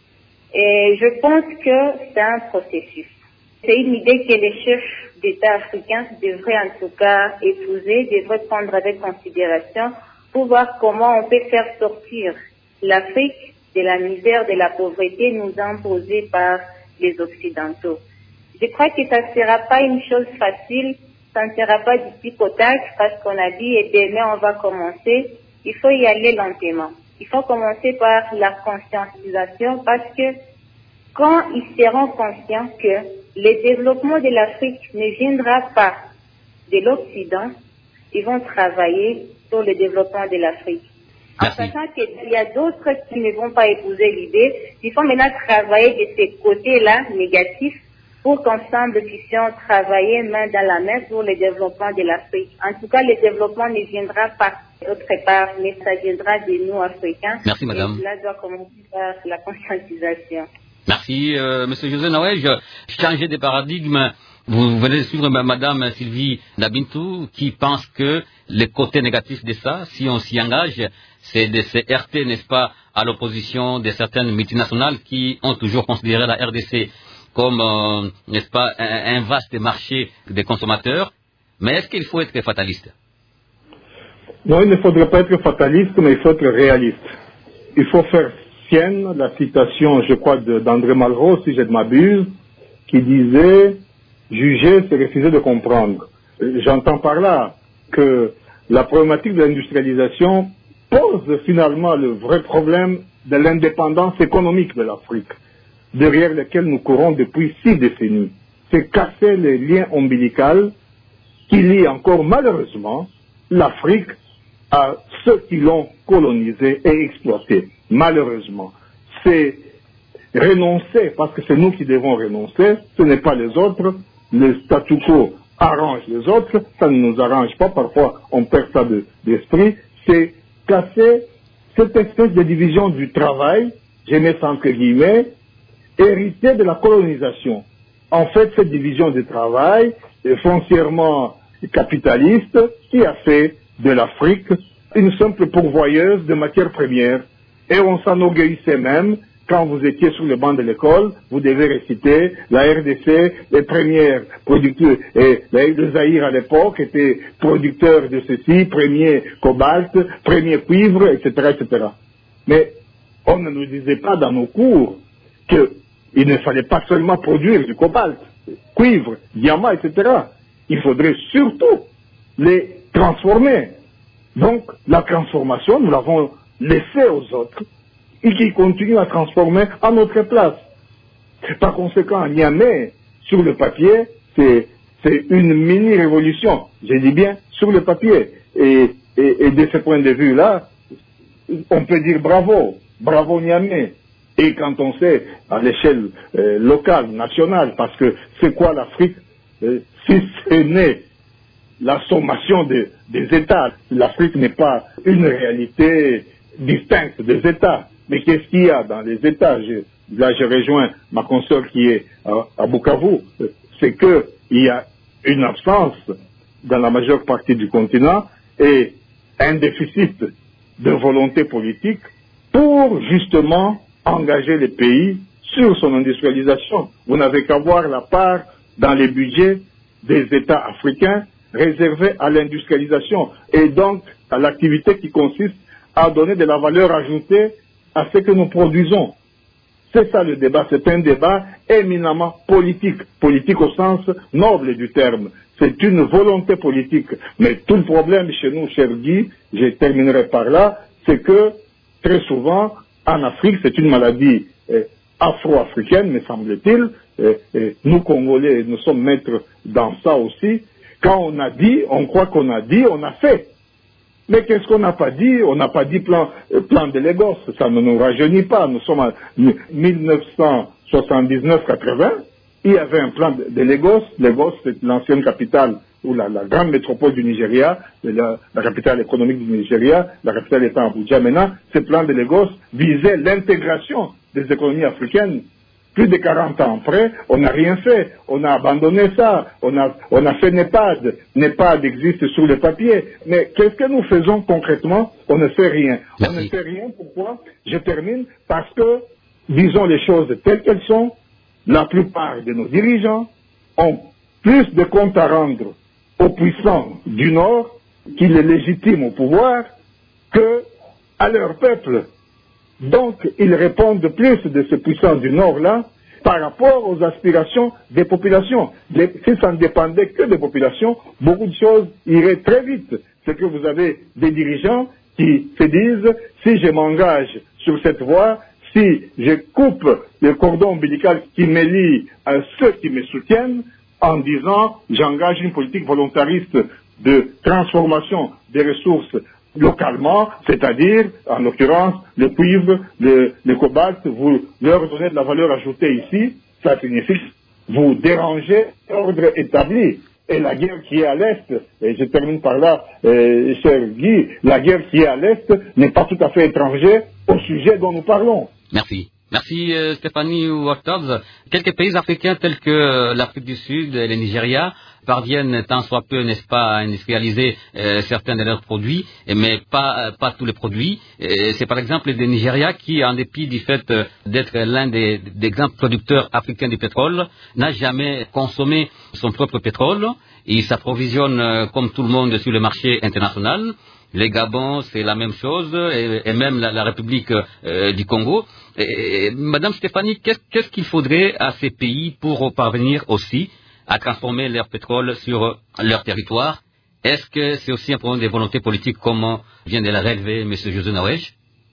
Et je pense que c'est un processus. C'est une idée que les chefs d'État africains devraient en tout cas épouser, devraient prendre avec considération pour voir comment on peut faire sortir l'Afrique de la misère, de la pauvreté nous imposée par les Occidentaux. Je crois que ça ne sera pas une chose facile, ça ne sera pas du tic au tac parce qu'on a dit et demain on va commencer. Il faut y aller lentement. Il faut commencer par la conscientisation parce que quand ils seront conscients que le développement de l'Afrique ne viendra pas de l'Occident, ils vont travailler pour le développement de l'Afrique. En sachant qu'il y a d'autres qui ne vont pas épouser l'idée, il faut maintenant travailler de ces côtés-là négatifs pour qu'ensemble puissions travailler main dans la main pour le développement de l'Afrique. En tout cas, le développement ne viendra pas d'autre part, mais ça viendra de nous, Africains. Merci, madame. Et cela doit commencer par la conscientisation. Merci, euh, monsieur José Nawège. Changer de paradigme. Vous venez de suivre madame Sylvie Nabintou qui pense que le côté négatif de ça, si on s'y engage, c'est de se heurter, n'est-ce pas, à l'opposition de certaines multinationales qui ont toujours considéré la R D C comme, euh, n'est-ce pas, un, un vaste marché des consommateurs. Mais est-ce qu'il faut être fataliste? Non, il ne faudrait pas être fataliste, mais il faut être réaliste. Il faut faire sienne la citation, je crois, d'André Malraux, si je ne m'abuse, qui disait « Juger, c'est refuser de comprendre ». J'entends par là que la problématique de l'industrialisation pose finalement le vrai problème de l'indépendance économique de l'Afrique, derrière lequel nous courons depuis six décennies. C'est casser les liens ombilicaux qui lient encore malheureusement l'Afrique à ceux qui l'ont colonisé et exploité. Malheureusement, c'est renoncer, parce que c'est nous qui devons renoncer, ce n'est pas les autres. Le statu quo arrange les autres, ça ne nous arrange pas, parfois on perd ça de, d'esprit. C'est casser cette espèce de division du travail, je mets ça entre guillemets, héritée de la colonisation. En fait, cette division du travail est foncièrement capitaliste qui a fait de l'Afrique une simple pourvoyeuse de matières premières. Et on s'enorgueillissait même, quand vous étiez sur le banc de l'école, vous devez réciter la R D C, les premières producteurs, et le Zaïre à l'époque était producteur de ceci, premier cobalt, premier cuivre, et cetera, et cetera. Mais on ne nous disait pas dans nos cours qu'il ne fallait pas seulement produire du cobalt, cuivre, diamant, et cetera. Il faudrait surtout les transformer. Donc, la transformation, nous l'avons laissée aux autres et qui continuent à transformer à notre place. Par conséquent, à Niamey, sur le papier, c'est, c'est une mini-révolution. Je dis bien sur le papier. Et, et, et de ce point de vue-là, on peut dire bravo, bravo Niamey. Et quand on sait à l'échelle euh, locale, nationale, parce que c'est quoi l'Afrique, euh, si ce n'est la sommation de, des États. L'Afrique n'est pas une réalité distincte des États. Mais qu'est-ce qu'il y a dans les États? je, Là, je rejoins ma consoeur qui est à, à Bukavu. C'est qu'il y a une absence dans la majeure partie du continent et un déficit de volonté politique pour justement engager les pays sur son industrialisation. Vous n'avez qu'à voir la part dans les budgets des États africains réservés à l'industrialisation et donc à l'activité qui consiste à donner de la valeur ajoutée à ce que nous produisons. C'est ça le débat, c'est un débat éminemment politique, politique au sens noble du terme. C'est une volonté politique. Mais tout le problème chez nous, cher Guy, je terminerai par là, c'est que très souvent, en Afrique, c'est une maladie euh, afro-africaine, me semble-t-il. Euh, euh, nous, Congolais, nous sommes maîtres dans ça aussi. Quand on a dit, on croit qu'on a dit, on a fait. Mais qu'est-ce qu'on n'a pas dit? On n'a pas dit plan, euh, plan de Lagos. Ça ne nous rajeunit pas. Nous sommes en mille neuf cent soixante-dix-neuf quatre-vingts. Il y avait un plan de, de Lagos. Lagos, c'est l'ancienne capitale ou la, la grande métropole du Nigeria, la, la capitale économique du Nigeria, la capitale étant Abuja. Maintenant, ce plan de Lagos visait l'intégration des économies africaines. Plus de quarante ans après, on n'a rien fait. On a abandonné ça. On a, on a fait NEPAD. NEPAD existe sur le papier. Mais qu'est-ce que nous faisons concrètement? On ne fait rien. Merci. On ne fait rien. Pourquoi? Je termine parce que, disons les choses telles qu'elles sont, la plupart de nos dirigeants ont plus de comptes à rendre aux puissants du Nord, qui les légitiment au pouvoir, que à leur peuple. Donc, ils répondent plus de ces puissants du Nord-là par rapport aux aspirations des populations. Les, si ça ne dépendait que des populations, beaucoup de choses iraient très vite. C'est que vous avez des dirigeants qui se disent, si je m'engage sur cette voie, si je coupe le cordon ombilical qui me lie à ceux qui me soutiennent, en disant, j'engage une politique volontariste de transformation des ressources localement, c'est-à-dire, en l'occurrence, le cuivre, le, le cobalt, vous leur donnez de la valeur ajoutée ici, ça signifie vous dérangez l'ordre établi. Et la guerre qui est à l'Est, et je termine par là, euh, cher Guy, la guerre qui est à l'Est n'est pas tout à fait étrangère au sujet dont nous parlons. Merci. Merci euh, Stéphanie Waters. Quelques pays africains tels que euh, l'Afrique du Sud et le Nigeria parviennent tant soit peu, n'est-ce pas, à industrialiser euh, certains de leurs produits, mais pas, euh, pas tous les produits. Et c'est par exemple le Nigeria qui, en dépit du fait euh, d'être l'un des, des grands producteurs africains de pétrole, n'a jamais consommé son propre pétrole. Il s'approvisionne euh, comme tout le monde sur le marché international. Les Gabon, c'est la même chose, et, et même la, la République euh, du Congo. Et, et, Madame Stéphanie, qu'est-ce, qu'est-ce qu'il faudrait à ces pays pour parvenir aussi à transformer leur pétrole sur leur territoire? Est-ce que c'est aussi un problème de volonté politique, comme vient de la relever M. José Nawej?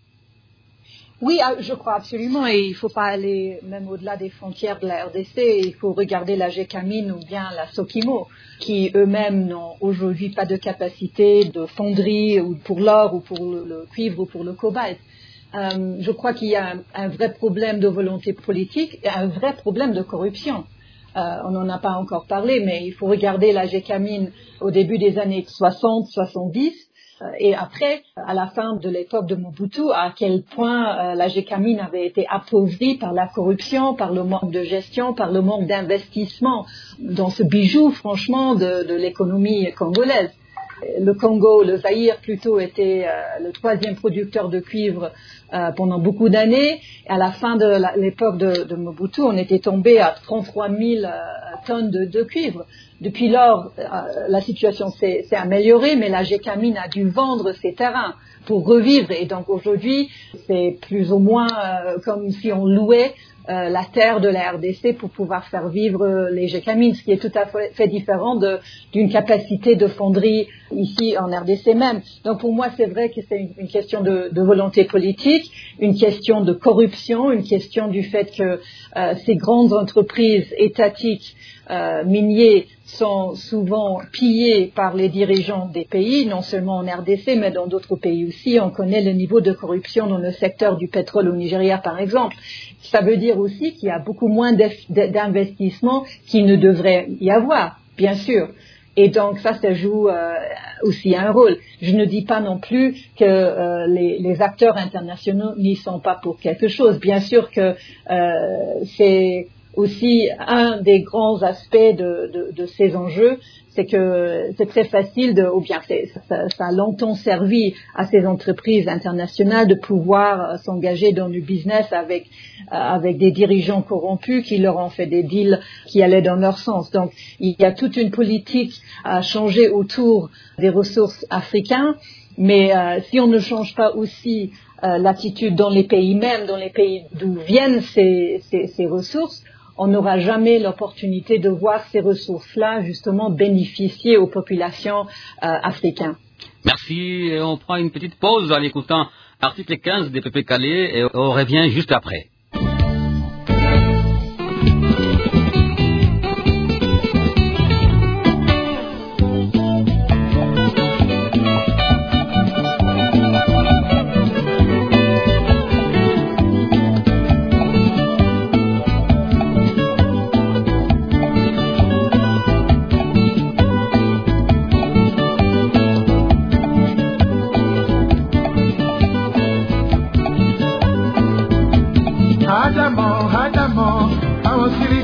Oui, je crois absolument, et il ne faut pas aller même au-delà des frontières de la R D C. Il faut regarder la Gécamine ou bien la Sokimo, qui eux-mêmes n'ont aujourd'hui pas de capacité de fonderie ou pour l'or ou pour le, le cuivre ou pour le cobalt. Euh, je crois qu'il y a un, un vrai problème de volonté politique et un vrai problème de corruption. Euh, on n'en a pas encore parlé, mais il faut regarder la Gécamine au début des années soixante soixante-dix. Et après, à la fin de l'époque de Mobutu, à quel point euh, la Gécamine avait été appauvrie par la corruption, par le manque de gestion, par le manque d'investissement dans ce bijou, franchement, de, de l'économie congolaise. Le Congo, le Zaïre plutôt, était euh, le troisième producteur de cuivre euh, pendant beaucoup d'années. Et à la fin de la, l'époque de, de Mobutu, on était tombé à trente-trois mille euh, tonnes de, de cuivre. Depuis lors, euh, la situation s'est, s'est améliorée, mais la Gécamine a dû vendre ses terrains pour revivre. Et donc aujourd'hui, c'est plus ou moins euh, comme si on louait Euh, la terre de la R D C pour pouvoir faire vivre euh, les Gécamines, ce qui est tout à fait différent de, d'une capacité de fonderie ici en R D C même. Donc pour moi, c'est vrai que c'est une, une question de, de volonté politique, une question de corruption, une question du fait que euh, ces grandes entreprises étatiques euh, miniers sont souvent pillées par les dirigeants des pays, non seulement en R D C, mais dans d'autres pays aussi. On connaît le niveau de corruption dans le secteur du pétrole au Nigeria, par exemple. Ça veut dire aussi qu'il y a beaucoup moins d'investissements qu'il ne devrait y avoir, bien sûr. Et donc ça, ça joue euh, aussi un rôle. Je ne dis pas non plus que euh, les, les acteurs internationaux n'y sont pas pour quelque chose. Bien sûr que euh, c'est aussi un des grands aspects de, de, de ces enjeux, c'est que c'est très facile, de, ou bien c'est, ça, ça a longtemps servi à ces entreprises internationales de pouvoir euh, s'engager dans du business avec euh, avec des dirigeants corrompus qui leur ont fait des deals qui allaient dans leur sens. Donc il y a toute une politique à changer autour des ressources africaines, mais euh, si on ne change pas aussi euh, l'attitude dans les pays mêmes, dans les pays d'où viennent ces, ces, ces ressources, on n'aura jamais l'opportunité de voir ces ressources-là justement bénéficier aux populations euh, africaines. Merci. Et on prend une petite pause en écoutant article quinze des P P Calais et on revient juste après.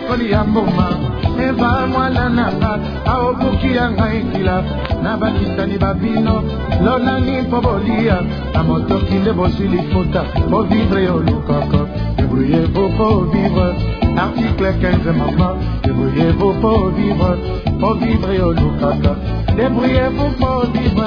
mokoli ya mboma eva mwana nanga aobuki ya ngai kila na bakitani babino lonani mpo bolia na motoki nde bozwi lifuta po vivre olukaka débrouillez-vous pour vivre article quinze maman débrouillez-vous pour vivre pour vivre olukaka débrouillez-vous pour vivre.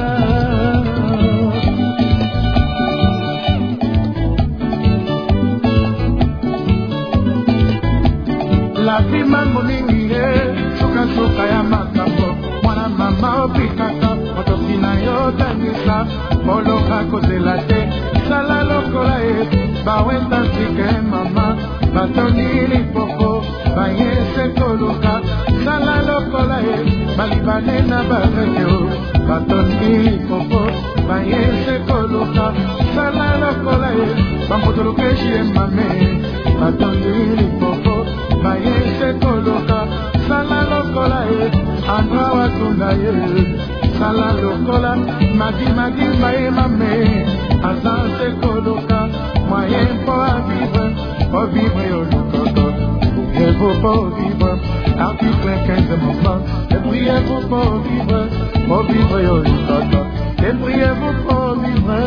La vie mambo mingi suka suka ya makambo mwana mama opikaka motoki na yo tangisa boloka kozela te sala lokola ye bawenta sike mama batoni lipoko bayese koluka sala lokola ye balibane na bareteo batoni lipoko bayese koluka sala lokola ye bambotolokeshi ye mame batoni lipoko bayese koluka sala lokola ye andra watunda ye sala lokola magi magi baye mame azanse koluka moyen pour vivre pour vivre olukoko débrouillez-vous pour vivre article quinze moment débrouillez-vous pour vivre pour vivre olukoko débrouillez-vous pour vivre.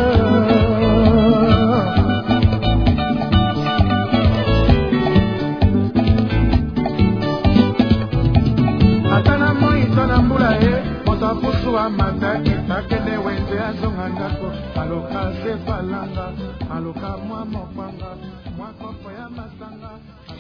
Atana moi tana mbula e mota fusu amataki takende wende azongandako aloka se falanga aloka mwa mopanga mwa kopo ya masanga.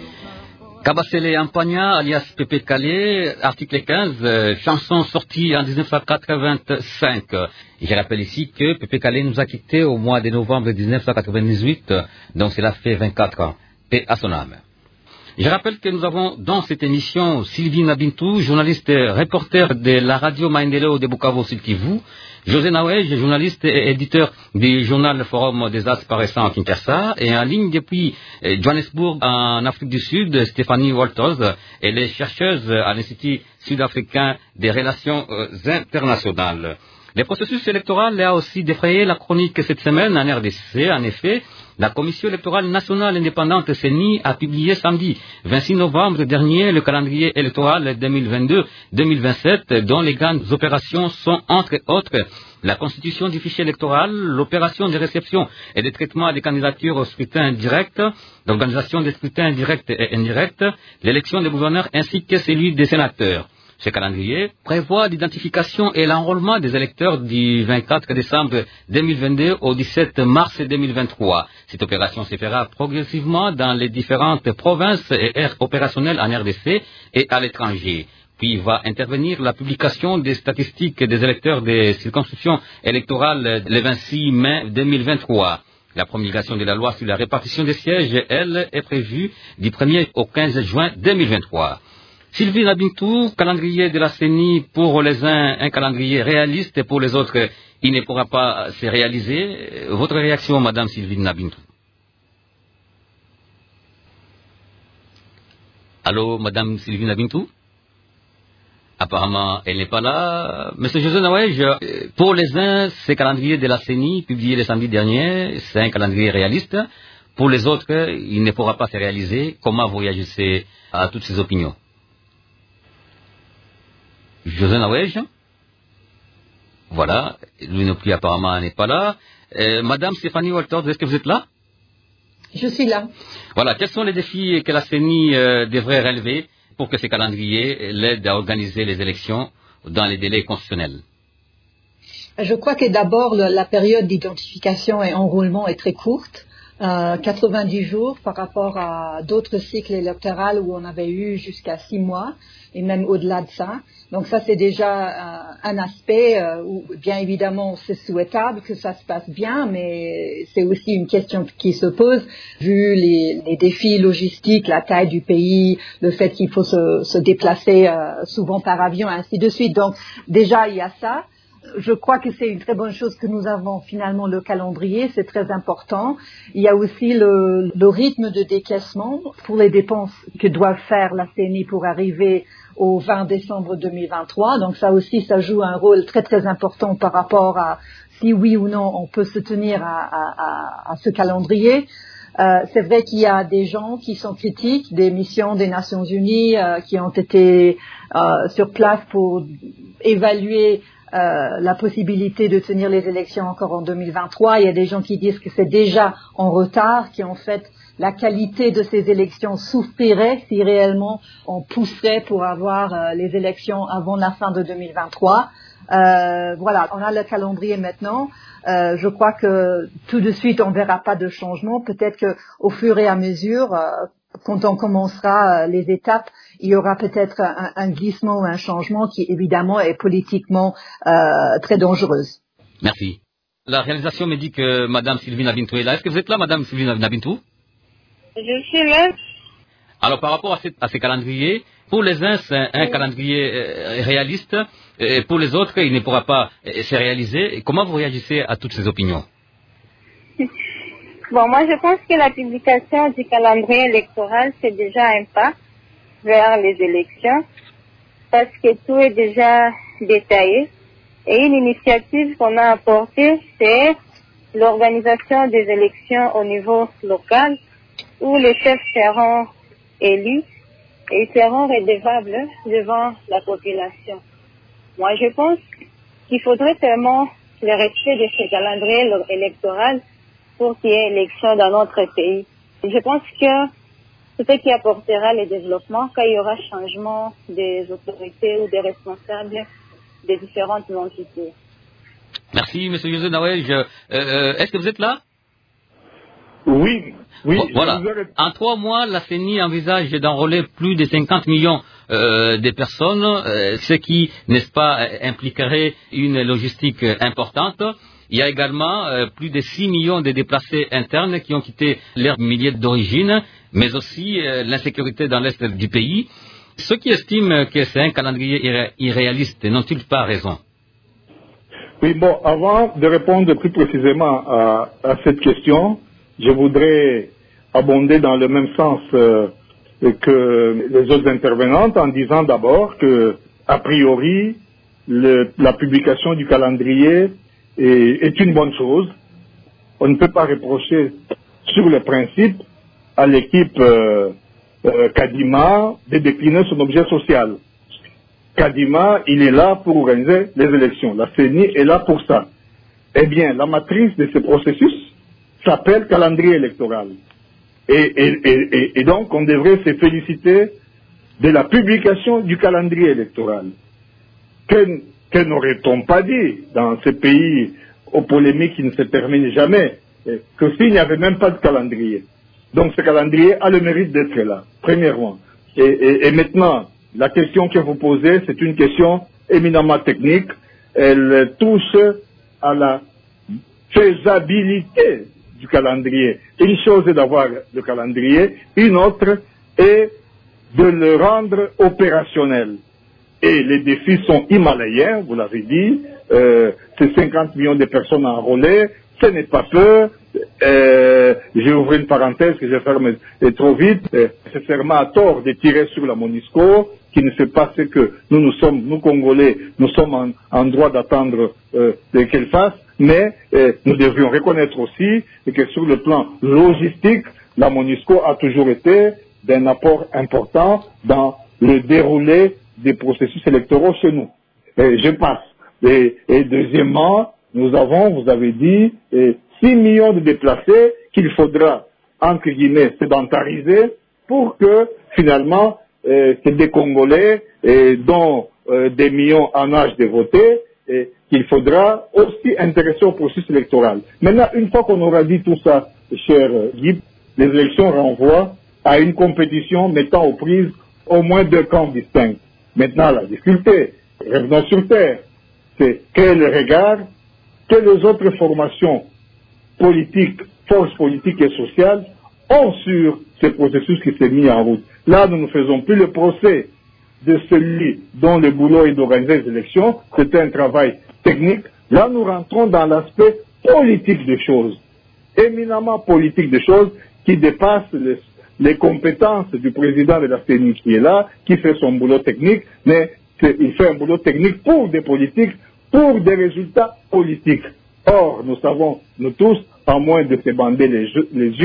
Kabasele Ampagna, alias Pépé Calé, article quinze, euh, chanson sortie en dix-neuf cent quatre-vingt-cinq. Je rappelle ici que Pépé Calé nous a quittés au mois de novembre dix-neuf cent quatre-vingt-dix-huit, donc cela fait vingt-quatre ans. Paix à son âme. Je rappelle que nous avons dans cette émission Sylvie Nabintou, journaliste et reporter de la radio Maendeleo de Bukavu Sud Kivu, José Nawej, journaliste et éditeur du journal Forum des As paraissant à Kinshasa, et en ligne depuis Johannesburg en Afrique du Sud, Stéphanie Walters, elle est chercheuse à l'Institut sud-africain des relations internationales. Le processus électoral a aussi défrayé la chronique cette semaine en R D C. En effet, la Commission électorale nationale indépendante C E N I a publié samedi vingt-six novembre dernier le calendrier électoral deux mille vingt-deux deux mille vingt-sept, dont les grandes opérations sont, entre autres, la constitution du fichier électoral, l'opération de réception et de traitement des candidatures au scrutin direct, l'organisation des scrutins directs et indirects, l'élection des gouverneurs ainsi que celui des sénateurs. Ce calendrier prévoit l'identification et l'enrôlement des électeurs du vingt-quatre décembre deux mille vingt-deux au dix-sept mars deux mille vingt-trois. Cette opération se fera progressivement dans les différentes provinces et aires opérationnelles en R D C et à l'étranger. Puis va intervenir la publication des statistiques des électeurs des circonscriptions électorales le vingt-six mai deux mille vingt-trois. La promulgation de la loi sur la répartition des sièges, elle, est prévue du premier au quinze juin deux mille vingt-trois. Sylvie Nabintou, calendrier de la C E N I pour les uns, un calendrier réaliste et pour les autres, il ne pourra pas se réaliser. Votre réaction, Madame Sylvie Nabintou? Allô, Madame Sylvie Nabintou? Apparemment, elle n'est pas là. Monsieur José Nawej, pour les uns, ce calendrier de la C E N I, publié le samedi dernier, c'est un calendrier réaliste. Pour les autres, il ne pourra pas se réaliser. Comment vous réagissez à toutes ces opinions? José Nawej, voilà, lui non plus apparemment n'est pas là. Euh, Madame Stéphanie Walters, est-ce que vous êtes là? Je suis là. Voilà, quels sont les défis que la C E N I euh, devrait relever pour que ce calendrier l'aide à organiser les élections dans les délais constitutionnels? Je crois que d'abord, la période d'identification et enrôlement est très courte. Euh, quatre-vingt-dix jours par rapport à d'autres cycles électoraux où on avait eu jusqu'à six mois et même au-delà de ça. Donc ça, c'est déjà euh, un aspect euh, où, bien évidemment, c'est souhaitable que ça se passe bien, mais c'est aussi une question qui se pose vu les, les défis logistiques, la taille du pays, le fait qu'il faut se, se déplacer euh, souvent par avion, ainsi de suite. Donc déjà, il y a ça. Je crois que c'est une très bonne chose que nous avons finalement le calendrier, c'est très important. Il y a aussi le, le rythme de décaissement pour les dépenses que doivent faire la C E N I pour arriver au vingt décembre deux mille vingt-trois. Donc ça aussi, ça joue un rôle très très important par rapport à si oui ou non on peut se tenir à, à, à, à ce calendrier. Euh, c'est vrai qu'il y a des gens qui sont critiques des missions des Nations Unies euh, qui ont été euh, sur place pour évaluer euh, la possibilité de tenir les élections encore en deux mille vingt-trois. Il y a des gens qui disent que c'est déjà en retard, qu'en fait la qualité de ces élections souffrirait si réellement on pousserait pour avoir euh, les élections avant la fin de deux mille vingt-trois. Euh, voilà, on a le calendrier maintenant. Euh, je crois que tout de suite on verra pas de changement. Peut-être que au fur et à mesure, euh, quand on commencera euh, les étapes, il y aura peut-être un, un glissement ou un changement qui évidemment est politiquement euh, très dangereuse. Merci. La réalisation me dit que Madame Sylvie Nabintou est là. Est-ce que vous êtes là, Madame Sylvie Nabintou? Je suis là. Alors, par rapport à, cette, à ces calendriers, pour les uns, c'est un, un calendrier euh, réaliste, et pour les autres, il ne pourra pas euh, se réaliser. Et comment vous réagissez à toutes ces opinions? Bon, moi, je pense que la publication du calendrier électoral, c'est déjà un pas vers les élections, parce que tout est déjà détaillé. Et une initiative qu'on a apportée, c'est l'organisation des élections au niveau local, où les chefs seront élus et ils seront redevables devant la population. Moi, je pense qu'il faudrait seulement le respect de ce calendrier électoral pour qu'il y ait élection dans notre pays. Et je pense que c'est ce qui apportera le développement quand il y aura changement des autorités ou des responsables des différentes entités. Merci, M. José Nawej. Euh, euh, est-ce que vous êtes là? Oui, oui. Bon, voilà. En trois mois, la C E N I envisage d'enrôler plus de cinquante millions euh, de personnes, euh, ce qui, n'est-ce pas, impliquerait une logistique importante. Il y a également euh, plus de six millions de déplacés internes qui ont quitté leur milieu d'origine, mais aussi euh, l'insécurité dans l'est du pays. Ceux qui estiment que c'est un calendrier irré- irréaliste n'ont-ils pas raison? Oui, bon, avant de répondre plus précisément à, à cette question, je voudrais abonder dans le même sens euh, que les autres intervenantes en disant d'abord que, a priori, le, la publication du calendrier est, est une bonne chose. On ne peut pas reprocher sur le principe à l'équipe euh, euh, Kadima de décliner son objet social. Kadima, il est là pour organiser les élections. La C E N I est là pour ça. Eh bien, la matrice de ce processus s'appelle calendrier électoral. Et, et, et, et donc, on devrait se féliciter de la publication du calendrier électoral. Que, que n'aurait-on pas dit dans ces pays aux polémiques qui ne se terminent jamais, que s'il n'y avait même pas de calendrier. Donc, ce calendrier a le mérite d'être là, premièrement. Et, et, et maintenant, la question que vous posez, c'est une question éminemment technique. Elle touche à la faisabilité du calendrier. Une chose est d'avoir le calendrier, une autre est de le rendre opérationnel. Et les défis sont himalayens, vous l'avez dit, euh, c'est cinquante millions de personnes enrôlées, ce n'est pas peu. Euh, j'ai ouvert une parenthèse que je ferme trop vite. Euh, c'est nécessairement à tort de tirer sur la MONUSCO, qui ne fait pas ce que nous, nous sommes, nous Congolais, nous sommes en, en droit d'attendre euh, qu'elle fasse, mais euh, nous devrions reconnaître aussi que sur le plan logistique, la MONUSCO a toujours été d'un apport important dans le déroulé des processus électoraux chez nous. Et je passe. Et, et deuxièmement, nous avons, vous avez dit, six millions de déplacés qu'il faudra, entre guillemets, sédentariser pour que, finalement, euh, que des Congolais, et dont euh, des millions en âge de voter, et qu'il faudra aussi intéresser au processus électoral. Maintenant, une fois qu'on aura dit tout ça, cher Guy, les élections renvoient à une compétition mettant aux prises au moins deux camps distincts. Maintenant, la difficulté, revenons sur terre, c'est quel regard que les autres formations politiques, forces politiques et sociales ont sur ce processus qui s'est mis en route. Là, nous ne faisons plus le procès de celui dont le boulot est d'organiser les élections. C'était un travail technique. Là, nous rentrons dans l'aspect politique des choses, éminemment politique des choses, qui dépasse les, les compétences du président de la C E N I qui est là, qui fait son boulot technique, mais il fait un boulot technique pour des politiques, pour des résultats politiques. Or, nous savons, nous tous, à moins de se bander les, les yeux,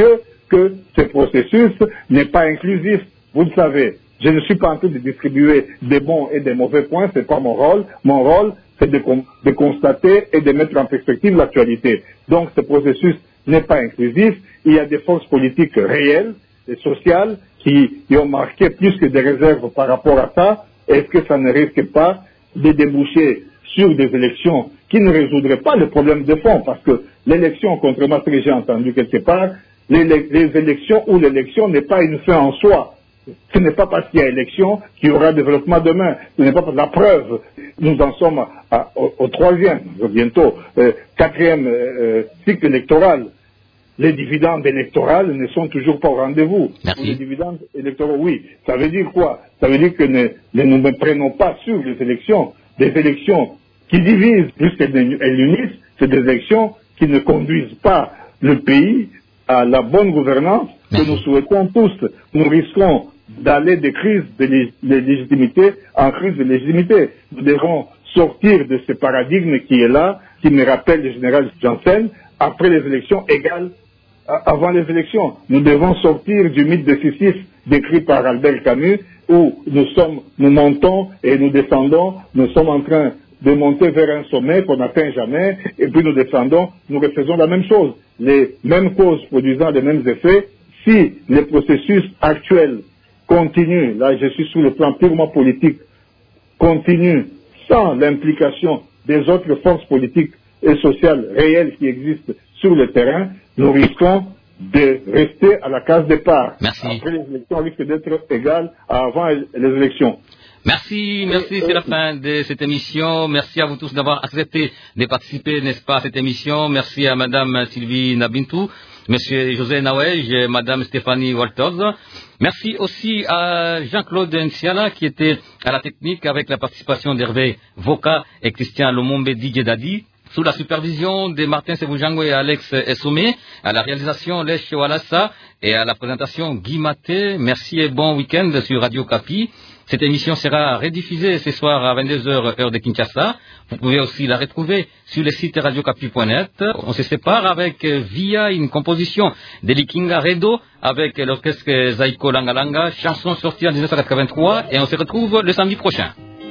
que ce processus n'est pas inclusif. Vous le savez, je ne suis pas en train de distribuer des bons et des mauvais points, ce n'est pas mon rôle. Mon rôle, c'est de, de constater et de mettre en perspective l'actualité. Donc ce processus n'est pas inclusif. Il y a des forces politiques réelles et sociales qui, qui ont marqué plus que des réserves par rapport à ça. Est-ce que ça ne risque pas de déboucher sur des élections qui ne résoudraient pas le problème de fond? Parce que l'élection, contrairement à ce que j'ai entendu quelque part, les, les élections ou l'élection n'est pas une fin en soi. Ce n'est pas parce qu'il y a élection qu'il y aura développement demain. Ce n'est pas la preuve. Nous en sommes à, au, au troisième, bientôt, euh, quatrième euh, cycle électoral. Les dividendes électoraux ne sont toujours pas au rendez-vous. Merci. Les dividendes électoraux, oui. Ça veut dire quoi? Ça veut dire que ne, ne nous prenons pas sur les élections. Des élections qui divisent plus qu'elles unissent, c'est des élections qui ne conduisent pas le pays à la bonne gouvernance que nous souhaitons tous. Nous risquons d'aller des crises de légitimité en crise de légitimité. Nous devons sortir de ce paradigme qui est là, qui me rappelle le général Janssen, après les élections égales avant les élections. Nous devons sortir du mythe de Sisyphe décrit par Albert Camus, où nous sommes, nous montons et nous descendons, nous sommes en train de monter vers un sommet qu'on n'atteint jamais, et puis nous descendons, nous refaisons la même chose. Les mêmes causes produisant les mêmes effets. Si les processus actuels continuent, là je suis sur le plan purement politique, continuent sans l'implication des autres forces politiques et sociales réelles qui existent sur le terrain, nous risquons de rester à la case départ. Merci. Après les élections, on risque d'être égal à avant les élections. Merci, merci, c'est la fin de cette émission. Merci à vous tous d'avoir accepté de participer, n'est-ce pas, à cette émission. Merci à Madame Sylvie Nabintou, Monsieur José Nawej et Madame Stéphanie Walters. Merci aussi à Jean-Claude Nsiala qui était à la technique avec la participation d'Hervé Voka et Christian Lomombe Didier Dadi. Sous la supervision de Martin Seboujango et Alex Essomé, à la réalisation Lech Walassa et à la présentation Guy Maté. Merci et bon week-end sur Radio Kapi. Cette émission sera rediffusée ce soir à vingt-deux heures heure de Kinshasa. Vous pouvez aussi la retrouver sur le site radio kapi point net. On se sépare avec via une composition de Likinga Redo avec l'orchestre Zaiko Langalanga, chanson sortie en dix-neuf cent quatre-vingt-trois, et on se retrouve le samedi prochain.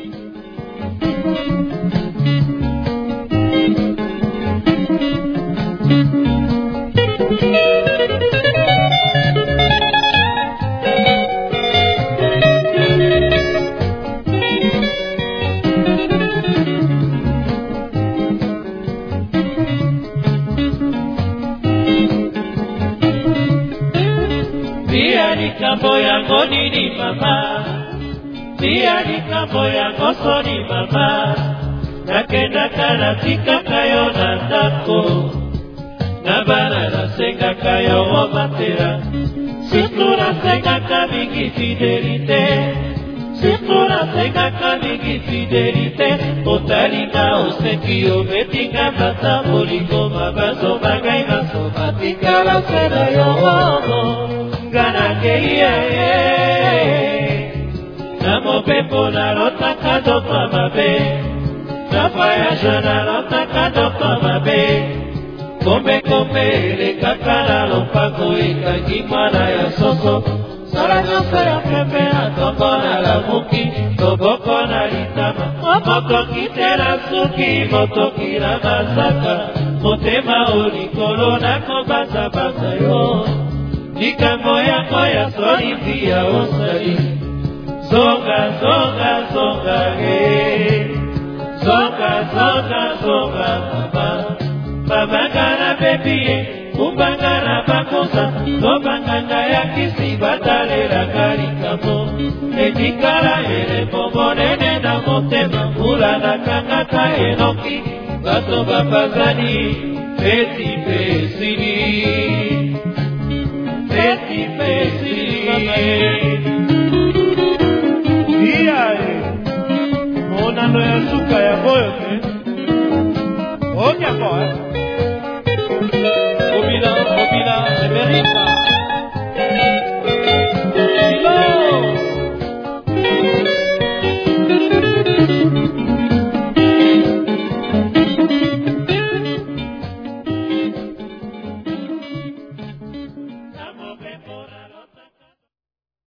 Likambo yango nini mama, tia likambo yango soni mama, nakendaka natikaka yo na ndako, na bana nasengaka yo omatela, surtout nasengaka mingi fidelité, surtout nasengaka mingi fidelité, otalinga oseki obetinga bata bolingo mabazo bagai maso batikala sena yo Gana keia na mopepo na lotaka dopa mabe, na voyage na lotaka dopa mabe, kombe kombe le kaka na lopango ekangi mwana ya soso, sala nyonso ya pepe na toko na lamuki, toboko na litama, motoki te na suki, motoki na masaka, motema olikolo na kobazabaza yo. Likambo yako ya soni pia osali, zonga zonga zonga he, zonga zonga zonga mama, babangana bebie, kubangana bakosa, tobanganga ya kisi batalela kalikamo, etikala ele bomonene na motema, mula na kangaka enoki, bato bapazani, peti pesini. Peti peti Iya Mona no ya suka ya boyo te Onya boy Obila, obila, Amerika